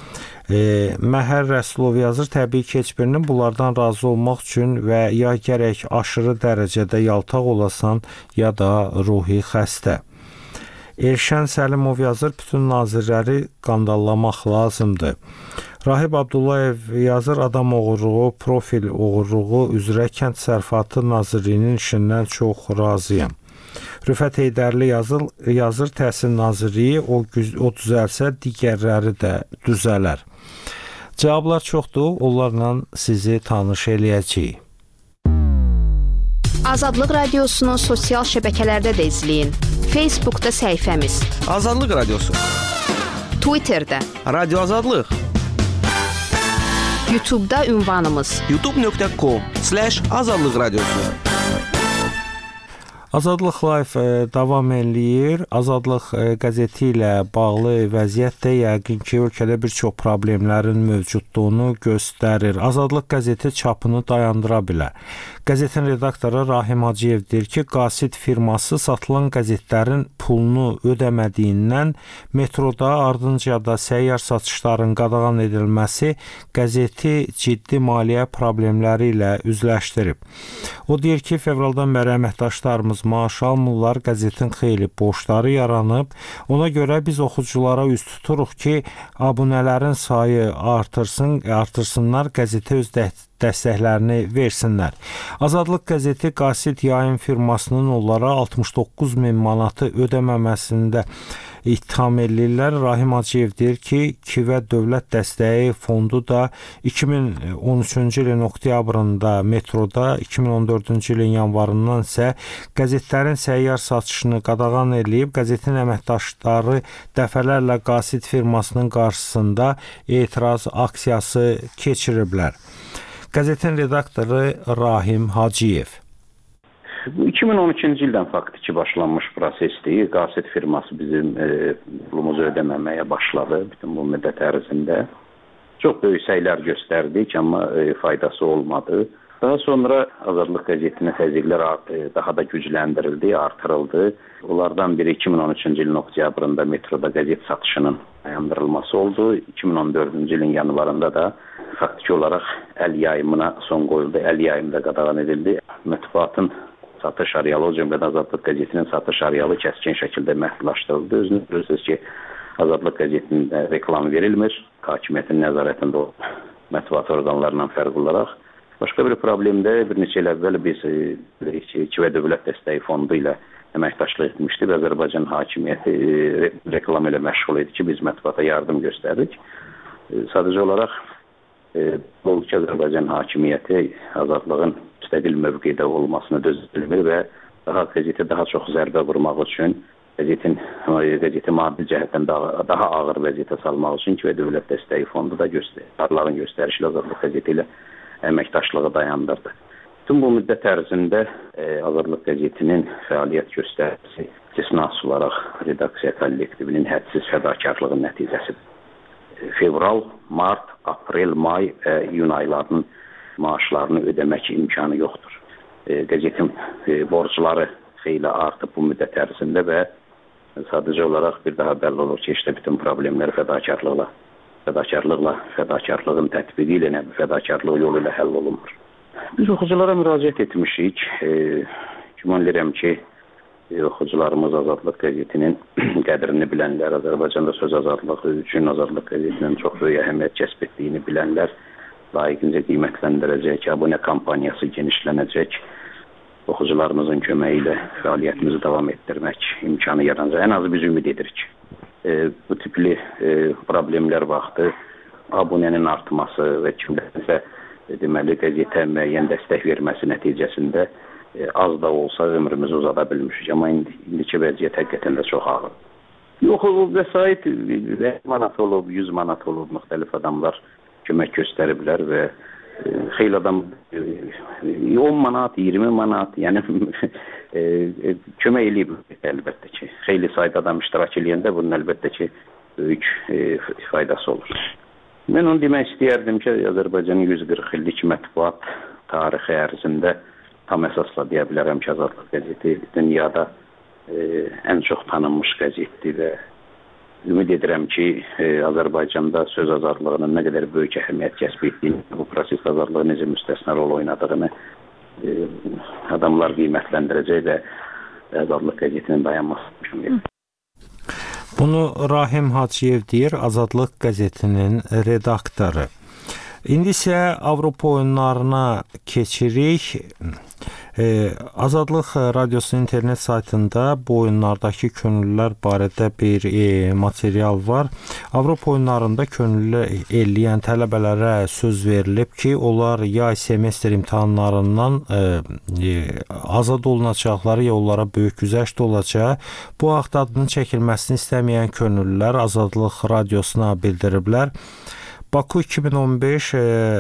Məhər Rəsulov yazır, təbii ki, heç birinin bunlardan razı olmaq üçün və ya gərək aşırı dərəcədə yaltaq olasan, ya da ruhi xəstə. Elşən Səlimov yazır, bütün nazirləri qandallamaq lazımdır. Rahib Abdullayev yazır, adam oğurluğu, profil oğurluğu üzrə Kənd Təsərrüfatı Nazirliyinin işindən çox razıyam. Rüfət Heydərli yazır, Təhsil Nazirliyi o düzəlsə, digərləri də düzələr. Cavablar çoxdur, onlarla sizi tanış eləyəcəyik. Azadlıq Radiosunu sosial şəbəkələrdə də izləyin. Facebookda səhifəmiz Azadlıq Radiosu, Twitterdə Radio Azadlıq, YouTube'da ünvanımız youtube.com/azadlıq radiosu. Azadlıq Live davam eləyir. Azadlıq qəzeti ilə bağlı vəziyyət də yəqin ki, ölkədə bir çox problemlərin mövcudluğunu göstərir. Azadlıq qəzeti çapını dayandıra bilər. Qəzetin redaktoru Rahim Hacıyev deyir ki, Qasid firması satılan qəzetlərin pulunu ödəmədiyindən metroda, ardınca da səyyar satışların qadağan edilməsi qəzeti ciddi maliyyə problemləri ilə üzləşdirib. O deyir ki, fevraldan bəri əməkdaşlarımız maaş almırlar, qəzetin xeyli borcları yaranıb. Ona görə biz oxuculara üz tuturuq ki, abunələrin sayı artırsınlar, qəzetə öz dəstəklərini versinlər. Azadlıq qəzeti Qasid yayım firmasının onlara 69.000 manatı ödəməməsində ittiham edirlər. Rahim Hacıyev deyir ki, Kivə Dövlət Dəstəyi Fondu da 2013-cü ilin oktyabrında metroda, 2014-cü ilin yanvarından isə qəzetlərin səyyar satışını qadağan edib. Qəzetin əməkdaşları dəfələrlə Qasid firmasının qarşısında etiraz aksiyası keçiriblər. Qəzetin redaktoru Rahim Hacıyev. Bu 2013-cü ildən faktiki başlanmış prosesdir. Qasid firması bizim pulumuzu ödəməməyə başladı bütün bu müddət ərzində. Çox böyük səylər göstərdik, amma faydası olmadı. Daha sonra Azadlıq qəzetinin təzyiqlər daha da gücləndirildi, artırıldı. Onlardan biri 2013-cü ilin oktyabrında metroda qəzet satışının dayandırılması oldu. 2014-cü ilin yanvarında da faktiki olaraq əl yayımına son qoyuldu. Əl yayımı da qadağan edildi. Mətbuatın satış arealı, o cümlədən Azadlıq qəzetinin satış arealı kəskin şəkildə məhdudlaşdırıldı. Özünüz bilirsiniz ki, Azadlıq qəzetində reklam verilmir. Hakimiyyətin nəzarətində o mətbuat orqanlarından fərq olaraq. Başqa bir problem də bir neçə il əvvəl biz Kivə Dövlət Dəstəyi Fondu ilə əməkdaşlıq etmişdik. Azərbaycan hakimiyyəti reklam ilə məşğul idi ki, biz mətbuata yardım göstərdik. Sadəcə olaraq oldu ki, Azərbaycan hakimiyyəti azadlığın müstəqil mövqedə olmasını dözülmür və qəzetə daha çox zərbə vurmaq üçün, qəzeti maddi cəhətdən daha ağır vəziyyətə salmaq üçün Kivə Dövlət Dəstəyi Fondu da Qarların göstərişli Azadlıq qəzeti ilə əməkdaşlığı dayandırdı. Bütün bu müddət ərzində Azadlıq qəzetinin fəaliyyət göstərisi istisnasız olaraq redaksiya kollektivinin hədsiz fədakarlığı nəticəsidir. Fevral, mart, aprel, may və iyun aylarının maaşlarını ödəmək imkanı yoxdur. Qəzetin borcları xeyli artıb bu müddət ərzində və sadəcə olaraq bir daha bəlli olur ki, işte bütün problemlər fədakarlığın tətbiqi ilə, fədakarlıq yolu ilə həll olunmur. Biz oxuculara müraciət etmişik. Güman edirəm ki, oxucularımız Azadlıq qəzetinin qədrini bilənlər, Azərbaycanda söz azadlığı üçün Azadlıq qəzetinin çox böyük əhəmiyyət kəsb etdiyini bilənlər layiqincə qiymətləndirəcək, abunə kampaniyası genişlənəcək, oxucularımızın köməyi ilə fəaliyyətimizi davam etdirmək imkanı yaranacaq. Ən azı biz ümid edirik. Bu tipli problemlər vaxtı abunənin artması və kimlərsə deməli qəzetə müəyyən dəstək verməsi nəticəsində az da olsa ömrümüzü uzada bilmişik. Amma indiki vəziyyət həqiqətən də çox ağır. Yox, vəsait manat olub, 100 manat olub, müxtəlif adamlar kömək göstəriblər və xeyli adam 10 manat, 20 manat, yəni kömək eləyib əlbəttə ki. Xeyli sayda adam iştirak eləyəndə bunun əlbəttə ki, böyük faydası olur. Mən onu demək istəyərdim ki, Azərbaycanın 140 illik mətbuat tarixi ərzində tam əsasla deyə bilərəm ki, Azadlıq qəzeti dünyada ən çox tanınmış qəzetdir və ümid edirəm ki, Azərbaycanda söz azadlığının nə qədər böyük əhəmiyyət kəsb etdiyini, bu prosesdə azadlığın necə müstəsna rol oynadığını adamlar qiymətləndirəcək və Azadlıq qəzetinin dayanması mümkündür. Bunu Rahim Hacıyev deyir, Azadlıq qəzetinin redaktoru. İndi isə Avropa oyunlarına keçirik. Azadlıq Radiosunun internet saytında bu oyunlardakı könüllülər barədə bir material var. Avropa oyunlarında könüllü eləyən tələbələrə söz verilib ki, onlar yay semestr imtahanlarından azad olunacaqları, ya onlara böyük güzəşt olacaq. Bu haqda adının çəkilməsini istəməyən könüllülər Azadlıq Radiosuna bildiriblər. Baku 2015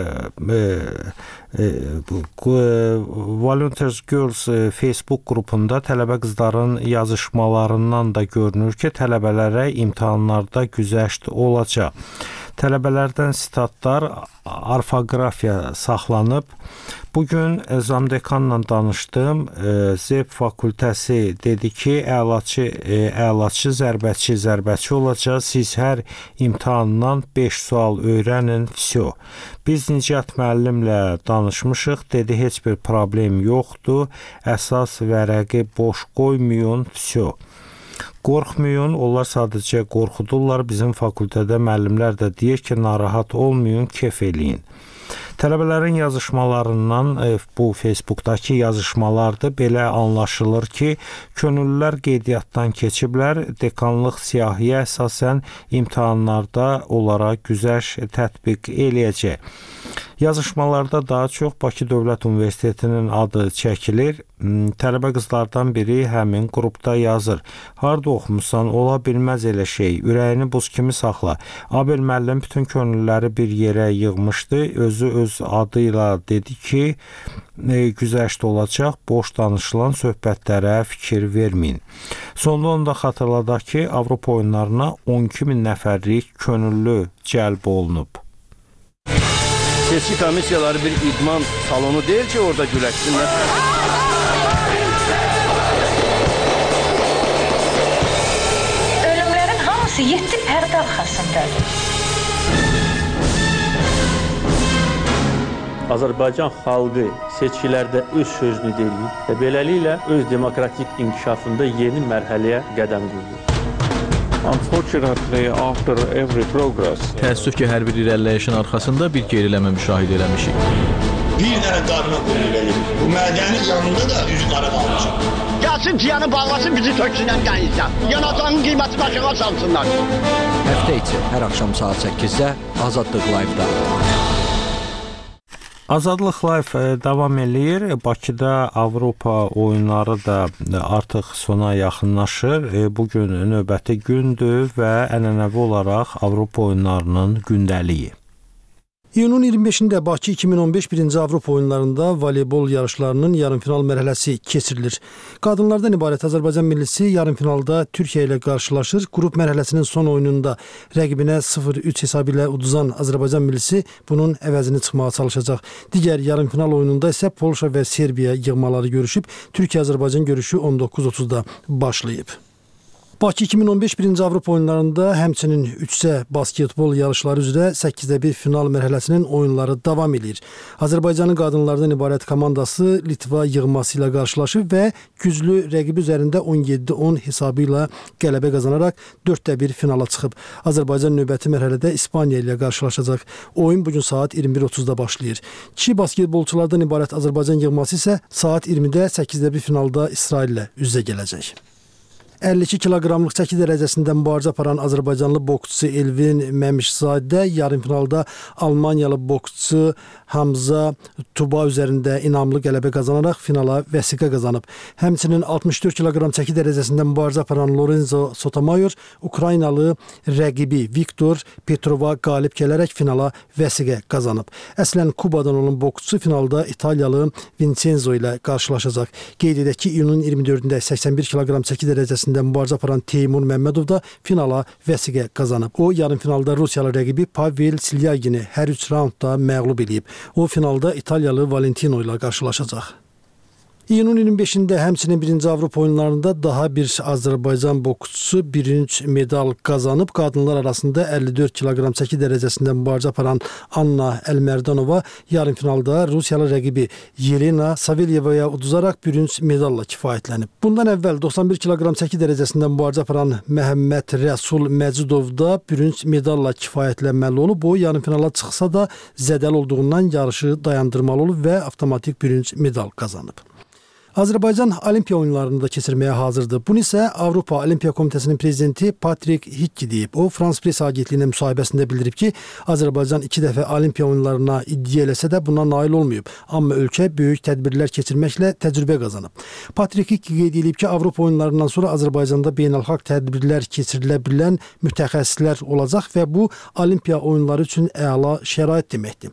Volunteers Girls Facebook qrupunda tələbə qızların yazışmalarından da görünür ki, tələbələrə imtahanlarda güzəşt olacaq. Tələbələrdən sitatlar orfoqrafiya saxlanıb. Bugün Zamdekanla danışdım. ZEP fakültəsi dedi ki, əlaçı, zərbəçi olacaq. Siz hər imtahandan 5 sual öyrənin, vsyo. Biz Nicat müəllimlə danışmışıq, dedi heç bir problem yoxdur. Əsas vərəqi boş qoymayın, vsyo. Qorxmayın, onlar sadəcə qorxudurlar. Bizim fakültədə müəllimlər də deyir ki, narahat olmayın, kef eləyin. Tələbələrin yazışmalarından, bu Facebookdakı yazışmalarda belə anlaşılır ki, könüllülər qeydiyyatdan keçiblər, dekanlıq siyahıya əsasən imtahanlarda onlara güzəş tətbiq eləyəcək. Yazışmalarda daha çox Bakı Dövlət Universitetinin adı çəkilir. Tələbə qızlardan biri həmin qrupda yazır. Harda oxumusan, ola bilməz elə şey, ürəyini buz kimi saxla. Abel müəllim bütün könüllüləri bir yerə yığmışdı, özü öz adıyla dedi ki, güzəşt olacaq, boş danışılan söhbətlərə fikir verməyin. Sonda onu da xatırladaq ki, Avropa oyunlarına 12.000 nəfərlik könüllü cəlb olunub. Seçki komissiyaları bir idman salonu deyil ki, orada güləşsinlər. Ölümlərin hamısı 7 pərdə arxasındadır. Azərbaycan xalqı seçkilərdə öz sözünü deyir və beləliklə öz demokratik inkişafında yeni mərhələyə qədəm qoyur. Unfortunately, after every progress, təəssüf ki, hər bir irəliləyişin arxasında bir geriləmə müşahidə eləmişik. Bir dənə qadına qulluq edir. Bu mədənin yanında da üzüqara qalmışıq. Gəlsin ciyanı bağlasın, bizi töksünən qəyinsə. Yanacağın qiyməti başına salsınlar. Həftə içi hər axşam saat 8-də Azadlıq Live-da. Azadlıq Live davam eləyir. Bakıda Avropa oyunları da artıq sona yaxınlaşır. Bugün növbəti gündür və ənənəvi olaraq Avropa oyunlarının gündəliyi. İyunun 25-də Bakı 2015 1-ci Avropa oyunlarında voleybol yarışlarının yarımfinal mərhələsi keçirilir. Qadınlardan ibarət Azərbaycan millisi yarımfinalda Türkiyə ilə qarşılaşır. Qrup mərhələsinin son oyununda rəqibinə 0-3 hesabı ilə uduzan Azərbaycan millisi bunun əvəzini çıxmağa çalışacaq. Digər yarımfinal oyununda isə Polşa və Serbiya yığmaları görüşüb. Türkiyə-Azərbaycan görüşü 19:30-da başlayıb. Bakı 2015 1-ci Avropa oyunlarında həmçinin 3-sə basketbol yarışları üzrə 8-də 1 final mərhələsinin oyunları davam edir. Azərbaycanın qadınlardan ibarət komandası Litva yığması ilə qarşılaşıb və güclü rəqibi üzərində 17-10 hesabı ilə qələbə qazanaraq 4-də 1 finala çıxıb. Azərbaycan növbəti mərhələdə İspaniya ilə qarşılaşacaq. Oyun bugün saat 21:30-da başlayır. Kişi basketbolçulardan ibarət Azərbaycan yığması isə saat 20-də 8-də 1 finalda İsrail ilə üz-üzə gələcək. 52 kiloqramlıq çəki dərəcəsində mübarizə aparan Azərbaycanlı boksçu Elvin Məmişzadə yarımfinalda Almaniyalı boksçu Hamza Tuba üzərində inamlı qələbə qazanaraq finala vəsiqə qazanıb. Həmçinin 64 kiloqram çəki dərəcəsində mübarizə aparan Lorenzo Sotomayor Ukraynalı rəqibi Viktor Petrova qalib gələrək finala vəsiqə qazanıb. Əslən Kubadan olan boksçu finalda İtaliyalı Vincenzo ilə qarşılaşacaq. Qeyd edək ki, iyunun 24-də 81 kiloqram çəki dərəcəsində mübarizə aparan Teymur Məmmədov da finala vəsiqə qazanıb. O, yarımfinalda Rusiyalı rəqibi Pavel Silyagini hər 3 raundda məğlub edib. O, finalda İtaliyalı Valentino ilə qarşılaşacaq. İyunun 25-də həmçinin 1-ci Avropa oyunlarında daha bir Azərbaycan boksçusu bürünc medal qazanıb. Qadınlar arasında 54 kiloqram çəki dərəcəsində mübarizə aparan Anna Elmerdanova yarımfinalda Rusiyalı rəqibi Yelena Savelyevaya uduzaraq bürünc medalla kifayətlənib. Bundan əvvəl 91 kiloqram çəki dərəcəsində mübarizə aparan Məhəmməd Rəsul Məcidov da bürünc medalla kifayətlənməli olub. O, yarımfinala çıxsa da zədəl olduğundan yarışı dayandırmalı olub və avtomatik bürünc medal qazanıb. Azərbaycan Olimpiya oyunlarını da keçirməyə hazırdır. Bunu isə Avropa Olimpiya Komitəsinin prezidenti Patrik Hickey deyib. O, France Press agentliyinə müsahibəsində bildirib ki, Azərbaycan 2 dəfə Olimpiya oyunlarına iddia eləsə də buna nail olmayıb. Amma ölkə böyük tədbirlər keçirməklə təcrübə qazanıb. Patrik Hickey qeyd edib ki, Avropa oyunlarından sonra Azərbaycanda beynəlxalq tədbirlər keçirilə bilən mütəxəssislər olacaq və bu Olimpiya oyunları üçün əla şərait deməkdir.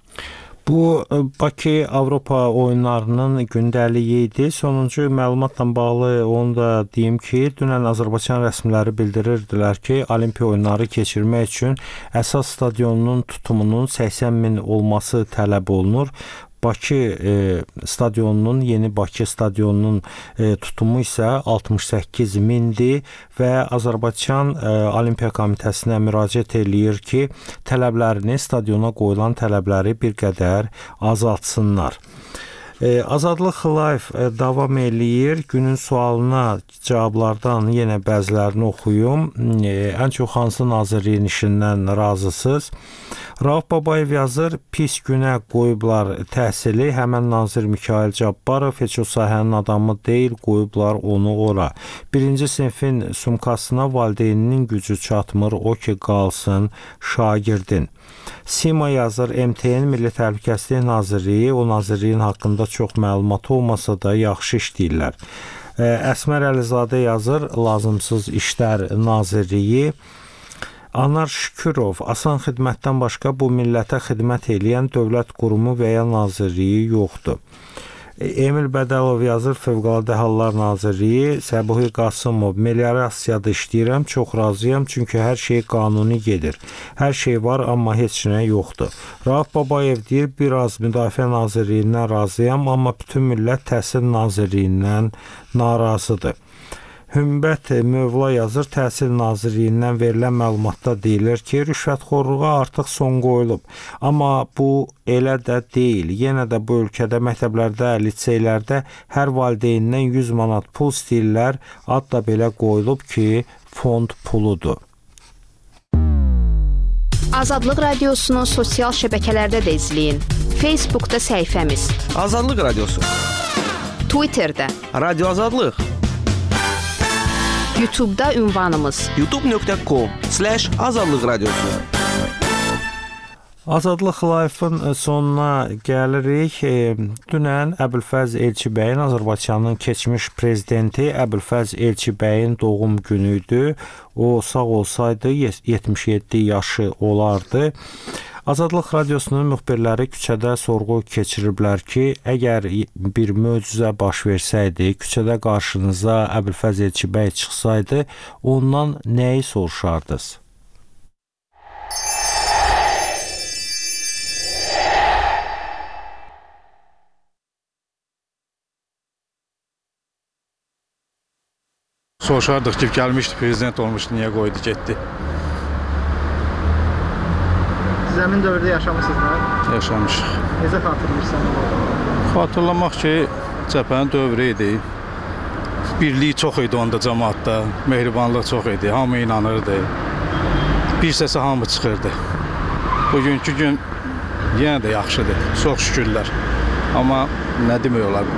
Bu Bakı Avropa oyunlarının gündəliyi idi. Sonuncu məlumatla bağlı onu da deyim ki, dünən Azərbaycan rəsmiləri bildirirdilər ki, Olimpiya oyunları keçirmək üçün əsas stadionunun tutumunun 80.000 olması tələb olunur. Bakı stadionunun, yeni Bakı stadionunun tutumu isə 68.000-dir və Azərbaycan Olimpiya Komitəsinə müraciət eləyir ki, tələblərini, stadiona qoyulan tələbləri bir qədər azaltsınlar. Azadlıq Live davam eləyir. Günün sualına cavablardan yenə bəzilərini oxuyum. Ən çox hansı nazirliyin işindən razısınız? Rauf Babayev yazır, pis günə qoyublar təhsili, həmən nazir Mikayıl Cabbarov heç o sahənin adamı deyil, qoyublar onu ora. 1-ci sinfin sumkasına valideyninin gücü çatmır, o ki qalsın şagirdin. Sima yazır, MTN Milli Təhlükəsizlik Nazirliyi, o nazirliyin haqqında çox məlumat olmasa da yaxşı işləyirlər. Əsmər Əlizadə yazır, lazımsız İşlər Nazirliyi. Anar Şükürov, asan xidmətdən başqa bu millətə xidmət edən dövlət qurumu və ya nazirliyi yoxdur. Emil Bədəlov yazır, Fövqəladə Hallar Nazirliyi. Səbuhi Qasımov, meliorasiyada işləyirəm, çox razıyam, çünki hər şey qanuni gedir. Hər şey var, amma heç nə yoxdur. Rauf Babayev deyir, biraz Müdafiə Nazirliyindən razıyam, amma bütün millət Təhsil Nazirliyindən narazıdır. Hümbət Mövla yazır, Təhsil Nazirliyindən verilən məlumatda deyilir ki, rüşvətxorluğa artıq son qoyulub. Amma bu elə də deyil. Yenə də bu ölkədə məktəblərdə, liseylərdə hər valideynindən 100 manat pul istəyirlər. Ad da belə qoyulub ki, fond puludur. Azadlıq Radiosunu sosial şəbəkələrdə də izləyin. Facebookda səhifəmiz Azadlıq Radiosu, Twitterdə Radio Azadlıq, YouTube'da ünvanımız youtube.com/azadlıq radiosu. Azadlıq Live-ın sonuna gəlirik. Dünən Əbülfəz Elçibəyin, Azərbaycanın keçmiş prezidenti Əbülfəz Elçibəyin doğum günü idi. O sağ olsaydı 77 yaşı olardı. Azadlıq Radiosunun müxbirləri küçədə sorğu keçiriblər ki, əgər bir möcüzə baş versəydi, küçədə qarşınıza Əbülfəz Elçibəy çıxsaydı, ondan nəyi soruşardınız? Soruşardıq ki, gəlmişdi, prezident olmuşdu, niyə qoydu, getdi? Həmin dövrdə yaşamısınız mı? Yaşamışıq. Necə xatırlayırsınız? Xatırlamaq ki, cəbhənin dövrü idi. Birlik çox idi onda cəmaatda, mehribanlıq çox idi, hamı inanırdı. Bir səsə hamı çıxırdı. Bugünkü gün yenə də yaxşıdır, çox şükürlər. Amma nə demək olar?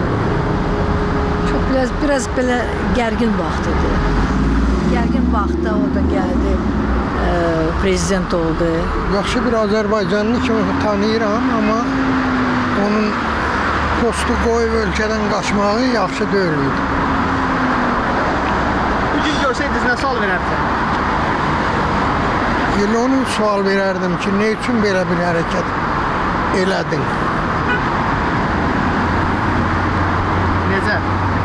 Biraz belə gərgin vaxtıdır. Gərgin vaxtda o da gəldi, prezident oldu. Yaxşı bir Azərbaycanlı kimi tanıyıram, amma onun postu qoyub ölkədən qaçmağı yaxşı deyil idi. Bugün görsəydiniz nə sual verərdiniz? Elə onu sual verərdim ki, nə üçün belə bir hərəkət elədin? Necə?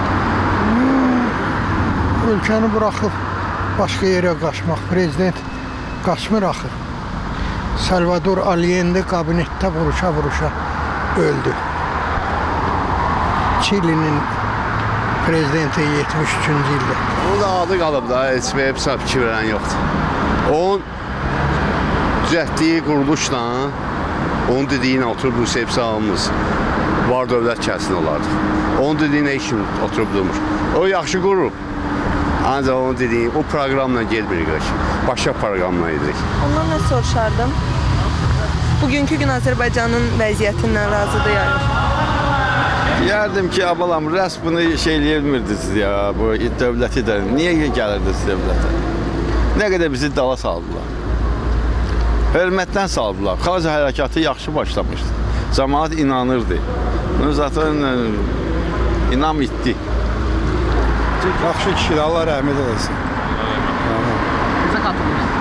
Ölkəni buraxıb başqa yerə qaçmaq. Prezident qaçmır axı. Salvador Allende kabinetdə vuruşa öldü. Çilinin prezidenti 73-cü ildə. Onun da adı qalıb da, heç bir fikir verən yoxdur. Onun düzəltdiyi quruluşla, onun dediyi ilə oturub Rusiya hesabımız var dövlət kəsini olardı. Onun dediyi ilə işim oturub durmur. O yaxşı qurub. Ancaq onun dediyi, o proqramla gelmirik. Başqa proqramla edirik. Ondan nə soruşardım? Bugünkü gün Azərbaycanın vəziyyətindən razıdır ya yox? Deyərdim ki, abalam, rəs bunu şey eləyirmirdiniz ya, bu dövləti də. Niyə gəlirdiniz dövlətə? Nə qədər bizi dala saldılar. Hörmətdən saldılar. Xalq hərəkatı yaxşı başlamışdı. Cəmaət inanırdı. Zaten inam itdi. Yaxşı kişidir, Allah rəhmət eləsin. Bizə qatılmışsınız.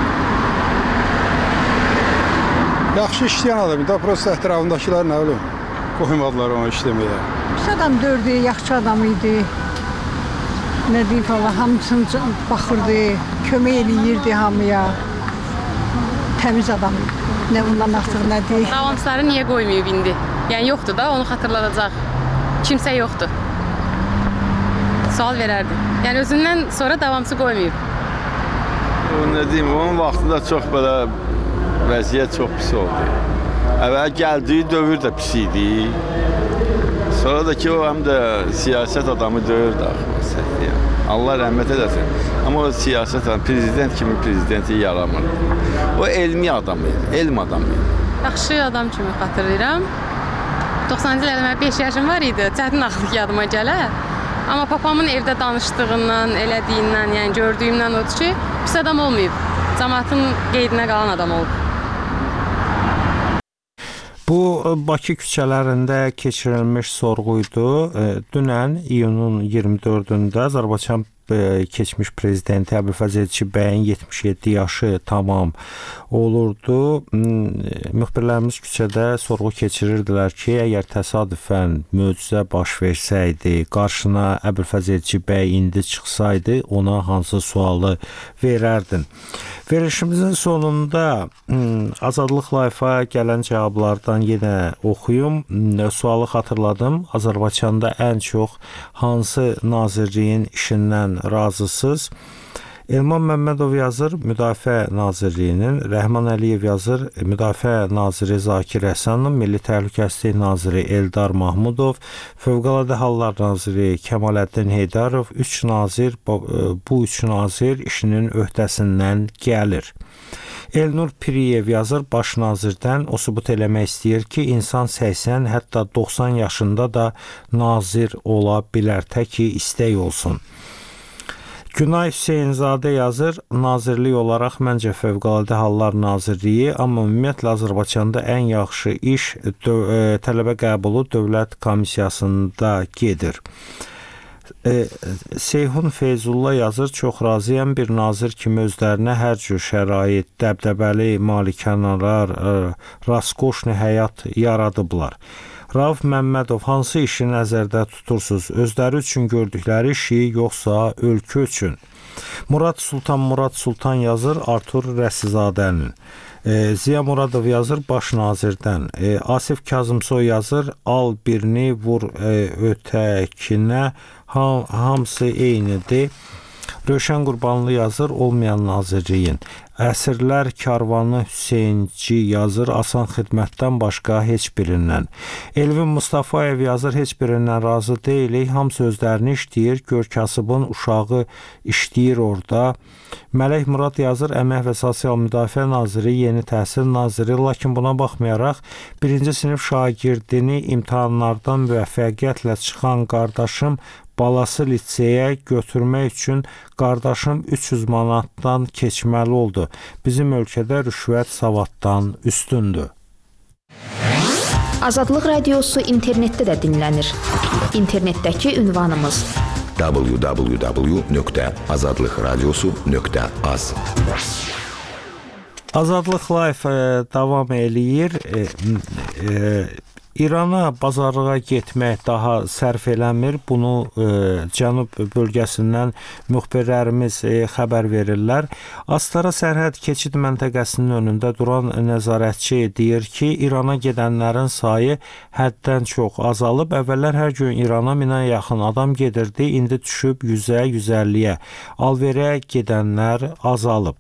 Yaxşı işləyən adam idi, prosta ətrafındakılar nə bilim, qoymadılar ona işləməyə. Pis adam dördü, yaxşı adam idi. Nə deyim falan, hamısını baxırdı, kömək eləyirdi hamıya. Təmiz adam idi. Nə bundan artıq nə deyim. Davamçıları niyə qoymayıb indi? Yəni yoxdur da, onu xatırladacaq. Kimsə yoxdur. Sual verərdi. Yəni özündən sonra davamçı qoymayıb. Nə deyim, onun vaxtında çox belə vəziyyət çox pis oldu. Əvvəl gəldiyi dövr də pis idi. Sonra da ki, o həm də siyasət adamı döyürdü axı. Allah rəhmət eləsin. Amma o siyasət adamı, prezident kimi prezidenti yaramır. O elmi adam idi, elm adamı idi. Yaxşı adam kimi xatırlayıram. 90-cı illərdə 5 yaşım var idi, çətin axılıq yadıma gələr. Amma papamın evdə danışdığından, elədiyindən, yəni gördüyümdən odur ki, pis adam olmayıb. Cəmaatın qeydinə qalan adam olub. Bu Bakı küçələrində keçirilmiş sorğuydu. Dünən iyunun 24-də Azərbaycan keçmiş prezidenti Əbülfəz Elçi bəyin 77 yaşı tamam olurdu. Müxbirlərimiz küçədə sorğu keçirirdilər ki, əgər təsadüfən möcüzə baş versəydi, qarşına Əbülfəz Elçi bəy indi çıxsaydı, ona hansı sualı verərdin? Verilişimizin sonunda Azadlıq Life-a gələn cavablardan yenə oxuyum. Sualı xatırladım. Azərbaycanda ən çox hansı nazirliyin işindən razısınız? Elman Məmmədov yazır Müdafiə Nazirliyinin, Rəhman Əliyev yazır Müdafiə Naziri Zakir Həsənov, Milli Təhlükəsizlik Naziri Eldar Mahmudov, Fövqəladə Hallar Naziri Kəmaləddin Heydarov, bu üç nazir işinin öhdəsindən gəlir. Elnur Piriyev yazır baş nazirdən, o sübut eləmək istəyir ki, insan 80, hətta 90 yaşında da nazir ola bilər, təki istək olsun. Günay Hüseynzadə yazır, nazirlik olaraq məncə Fövqəladə Hallar Nazirliyi, amma ümumiyyətlə Azərbaycanda ən yaxşı iş tələbə qəbulu dövlət komissiyasında gedir. Seyhun Feyzullah yazır, çox razıyam, bir nazir kimi özlərinə hər cür şərait, dəbdəbəli malikanalar, raskoşni həyat yaradıblar. Rauf Məmmədov, hansı işi nəzərdə tutursunuz? Özləri üçün gördükləri işi, yoxsa ölkə üçün? Murad Sultan yazır Artur Rəsizadənin. Ziya Muradov yazır baş nazirdən. Asif Kazımsoy yazır al birini vur ötəkinə, hamısı eynidir. Rövşən Qurbanlı yazır olmayan nazirliyin. Əsrlər Karvanı Hüseynci yazır asan xidmətdən başqa heç birindən. Elvin Mustafayev yazır heç birindən razı deyilik, hamısı özlərini işləyir, Görkasıbın uşağı işləyir orada. Mələk Murad yazır Əmək və Sosial Müdafiə Naziri, Yeni Təhsil Naziri, lakin buna baxmayaraq birinci sinif şagirdini imtahanlardan müvəffəqiyyətlə çıxan qardaşım balası liseyə götürmək üçün qardaşım 300 manatdan keçməli oldu. Bizim ölkədə rüşvət savaddan üstündür. Azadlıq Radiosu internetdə də dinlənir. İnternetdəki ünvanımız www.azadlıqradiosu.az. Azadlıq Life davam eləyir. İrana bazarlığa getmək daha sərf eləmir. Bunu cənub bölgəsindən müxbirlərimiz xəbər verirlər. Astara sərhəd keçid məntəqəsinin önündə duran nəzarətçi deyir ki, İrana gedənlərin sayı həddən çox azalıb. Əvvəllər hər gün İrana 1000-ə yaxın adam gedirdi, indi düşüb 100-ə, 150-yə. Alverə gedənlər azalıb.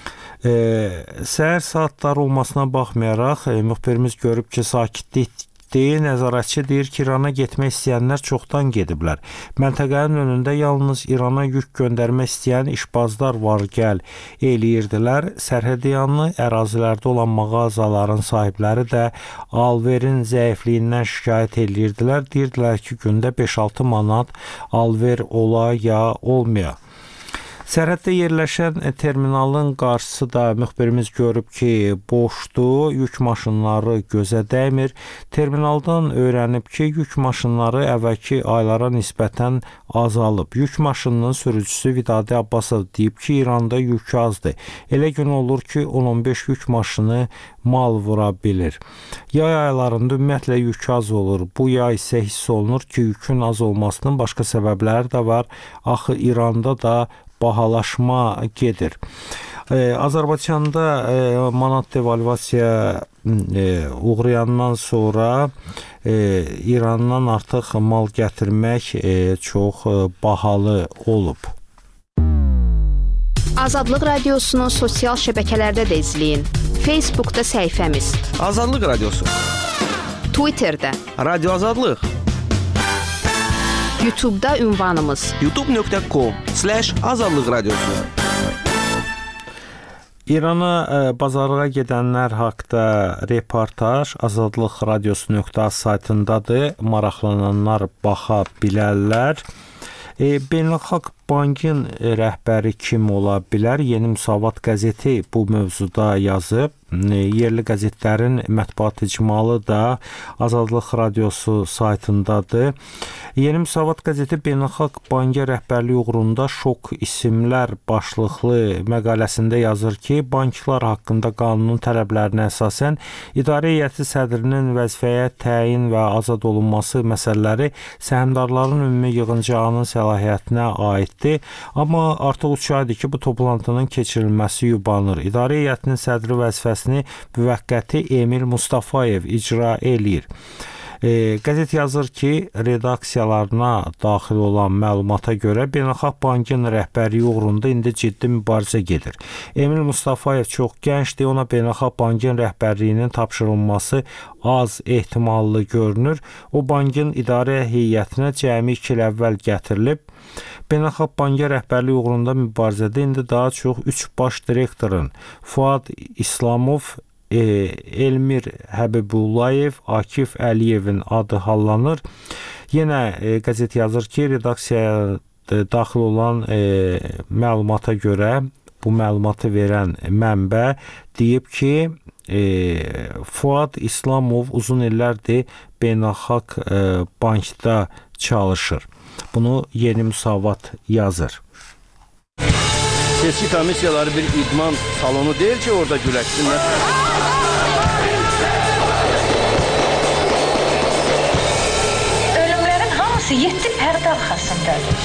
Səhər saatları olmasına baxmayaraq müxbirimiz görüb ki, sakitlik nəzarətçi deyir ki, İrana getmək istəyənlər çoxdan gediblər. Məntəqənin önündə yalnız İrana yük göndərmək istəyən işbazlar var gəl eləyirdilər. Sərhəd yanı ərazilərdə olan mağazaların sahibləri də alverin zəifliyindən şikayət eləyirdilər. Deyirdilər ki, gündə 5-6 manat alver ola ya olmaya. Sərhəddə yerləşən terminalın qarşısı da müxbirimiz görüb ki, boşdur, yük maşınları gözə dəymir. Terminaldan öyrənib ki, yük maşınları əvvəlki aylara nisbətən azalıb. Yük maşınının sürücüsü Vidadi Abbasov deyib ki, İranda yük azdır. Elə gün olur ki, 10-15 yük maşını mal vura bilir. Yay aylarında ümumiyyətlə yük az olur. Bu yay isə hiss olunur ki, yükün az olmasının başqa səbəbləri də var. Axı İranda da bahalaşma gedir. Azərbaycanda manat devalvasiya uğrayandan sonra İrandan artıq mal gətirmək çox bahalı olub. Azadlıq Radiosunu sosial şəbəkələrdə də izləyin. Facebookda səhifəmiz Azadlıq Radiosu, Twitterdə Radio Azadlıq, YouTube'da ünvanımız youtube.com/azadlıq radiosu. İrana bazarlığa gedənlər haqqında reportaj azadlıqradiosu.az saytındadır. Maraqlananlar baxa bilərlər. Beynəlxalq Bankın rəhbəri kim ola bilər? Yeni Müsavat qəzeti bu mövzuda yazıb. Yerli qəzetlərin mətbuat icmalı da Azadlıq Radiosu saytındadır. Yeni Müsavat qəzeti Beynəlxalq Bankı rəhbərliyi uğrunda şok isimlər başlıqlı məqaləsində yazır ki, banklar haqqında qanunun tələblərinə əsasən idarə heyəti sədrinin vəzifəyə təyin və azad olunması məsələləri səhmdarların ümumi yığıncağının səlahiyyətinə aiddir. Amma artıq 3 aydır ki, bu toplantının keçirilməsi yubanır. İdarə heyətinin sədri vəzifəsini müvəqqəti Emil Mustafayev icra eləyir. Qəzet yazır ki, redaksiyalarına daxil olan məlumata görə Beynəlxalq Bankın rəhbərliyi uğrunda indi ciddi mübarizə gedir. Emil Mustafayev çox gəncdir, ona Beynəlxalq Bankın rəhbərliyinin tapşırılması az ehtimallı görünür. O bankın idarə heyətinə cəmi 2 il əvvəl gətirilib. Beynəlxalq Bankı rəhbərliyi uğrunda mübarizədə indi daha çox 3 baş direktorun Fuad İslamov, Elmir Həbibullayev, Akif Əliyevin adı hallanır. Yenə qəzet yazır ki, redaksiyaya daxil olan məlumata görə, bu məlumatı verən mənbə deyib ki, Fuad İslamov uzun illərdir Beynəlxalq Bankda çalışır. Bunu Yeni Müsavat yazır. Seçki komissiyaları bir idman salonu deyil ki, orada güləşsinlər. Ölümlərin hamısı 7 pərdə arxasındadır.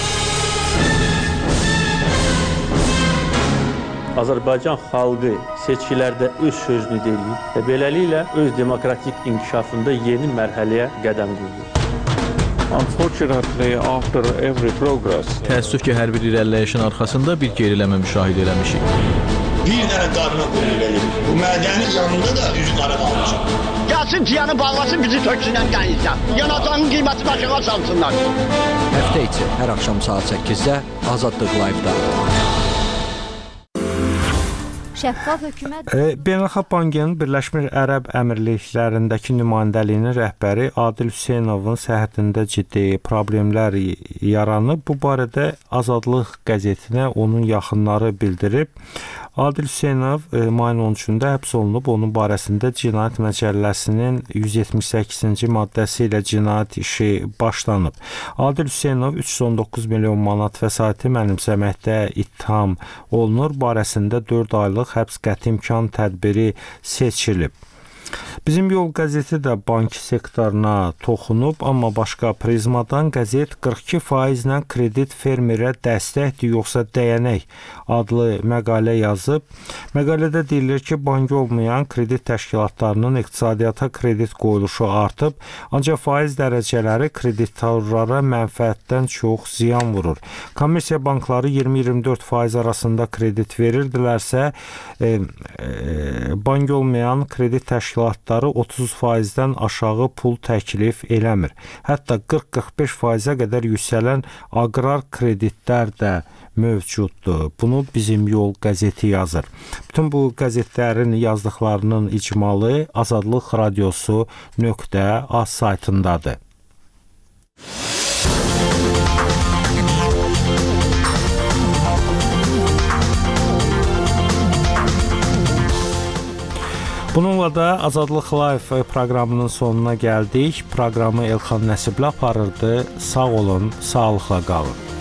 Azərbaycan xalqı seçkilərdə öz sözünü deyir və beləliklə öz demokratik inkişafında yeni mərhələyə qədəm qoyur. Unfortunately, after every progress, təəssüf ki, hər bir irəliləyişin arxasında bir geriləmə müşahidə eləmişik. Bir dənə qarına qoyulur. Bu mədənin yanında da üzü qara qalmışıq. Gəlsin tiyanı bağlasın, bizi töksünlər qənizdən. Yanacağın qiyməti başına salsınlar. Həftə içi hər axşam saat 8-də Azadlıq Live-da. Şəffaf hökumət Beynəlxalq Bankının Birləşmiş Ərəb Əmirliklərindəki nümayəndəliyinin rəhbəri Adil Hüseynovun səhhətində ciddi problemlər yaranıb. Bu barədə Azadlıq qəzetinə onun yaxınları bildirib. Adil Hüseynov mayın 13-də həbs olunub. Onun barəsində Cinayət Məcəlləsinin 178-ci maddəsi ilə cinayət işi başlanıb. Adil Hüseynov 319 milyon manat vəsaiti mənimsəməkdə ittiham olunur. Barəsində 4 aylıq həbs qəti imkan tədbiri seçilib. Bizim Yol qəzeti də bank sektoruna toxunub, amma başqa prizmadan qəzet 42%-lə kredit fermerə dəstəkdir yoxsa dəyənək adlı məqalə yazıb. Məqalədə deyilir ki, bank olmayan kredit təşkilatlarının iqtisadiyyata kredit qoyuluşu artıb, ancaq faiz dərəcələri kreditorlara mənfəətdən çox ziyan vurur. Kommersiya bankları 20-24% arasında kredit verirdilərsə, bank olmayan kredit təşkilatları bankları 30%-dən aşağı pul təklif eləmir. Hətta 40-45%-ə qədər yüksələn aqrar kreditlər də mövcuddur. Bunu Bizim Yol qəzeti yazır. Bütün bu qəzetlərin yazdıqlarının icmalı Azadlıq Radiosu.az saytındadır. Bununla da Azadlıq Live proqramının sonuna gəldik. Proqramı Elxan Nəsibli aparırdı. Sağ olun, sağlıqla qalın.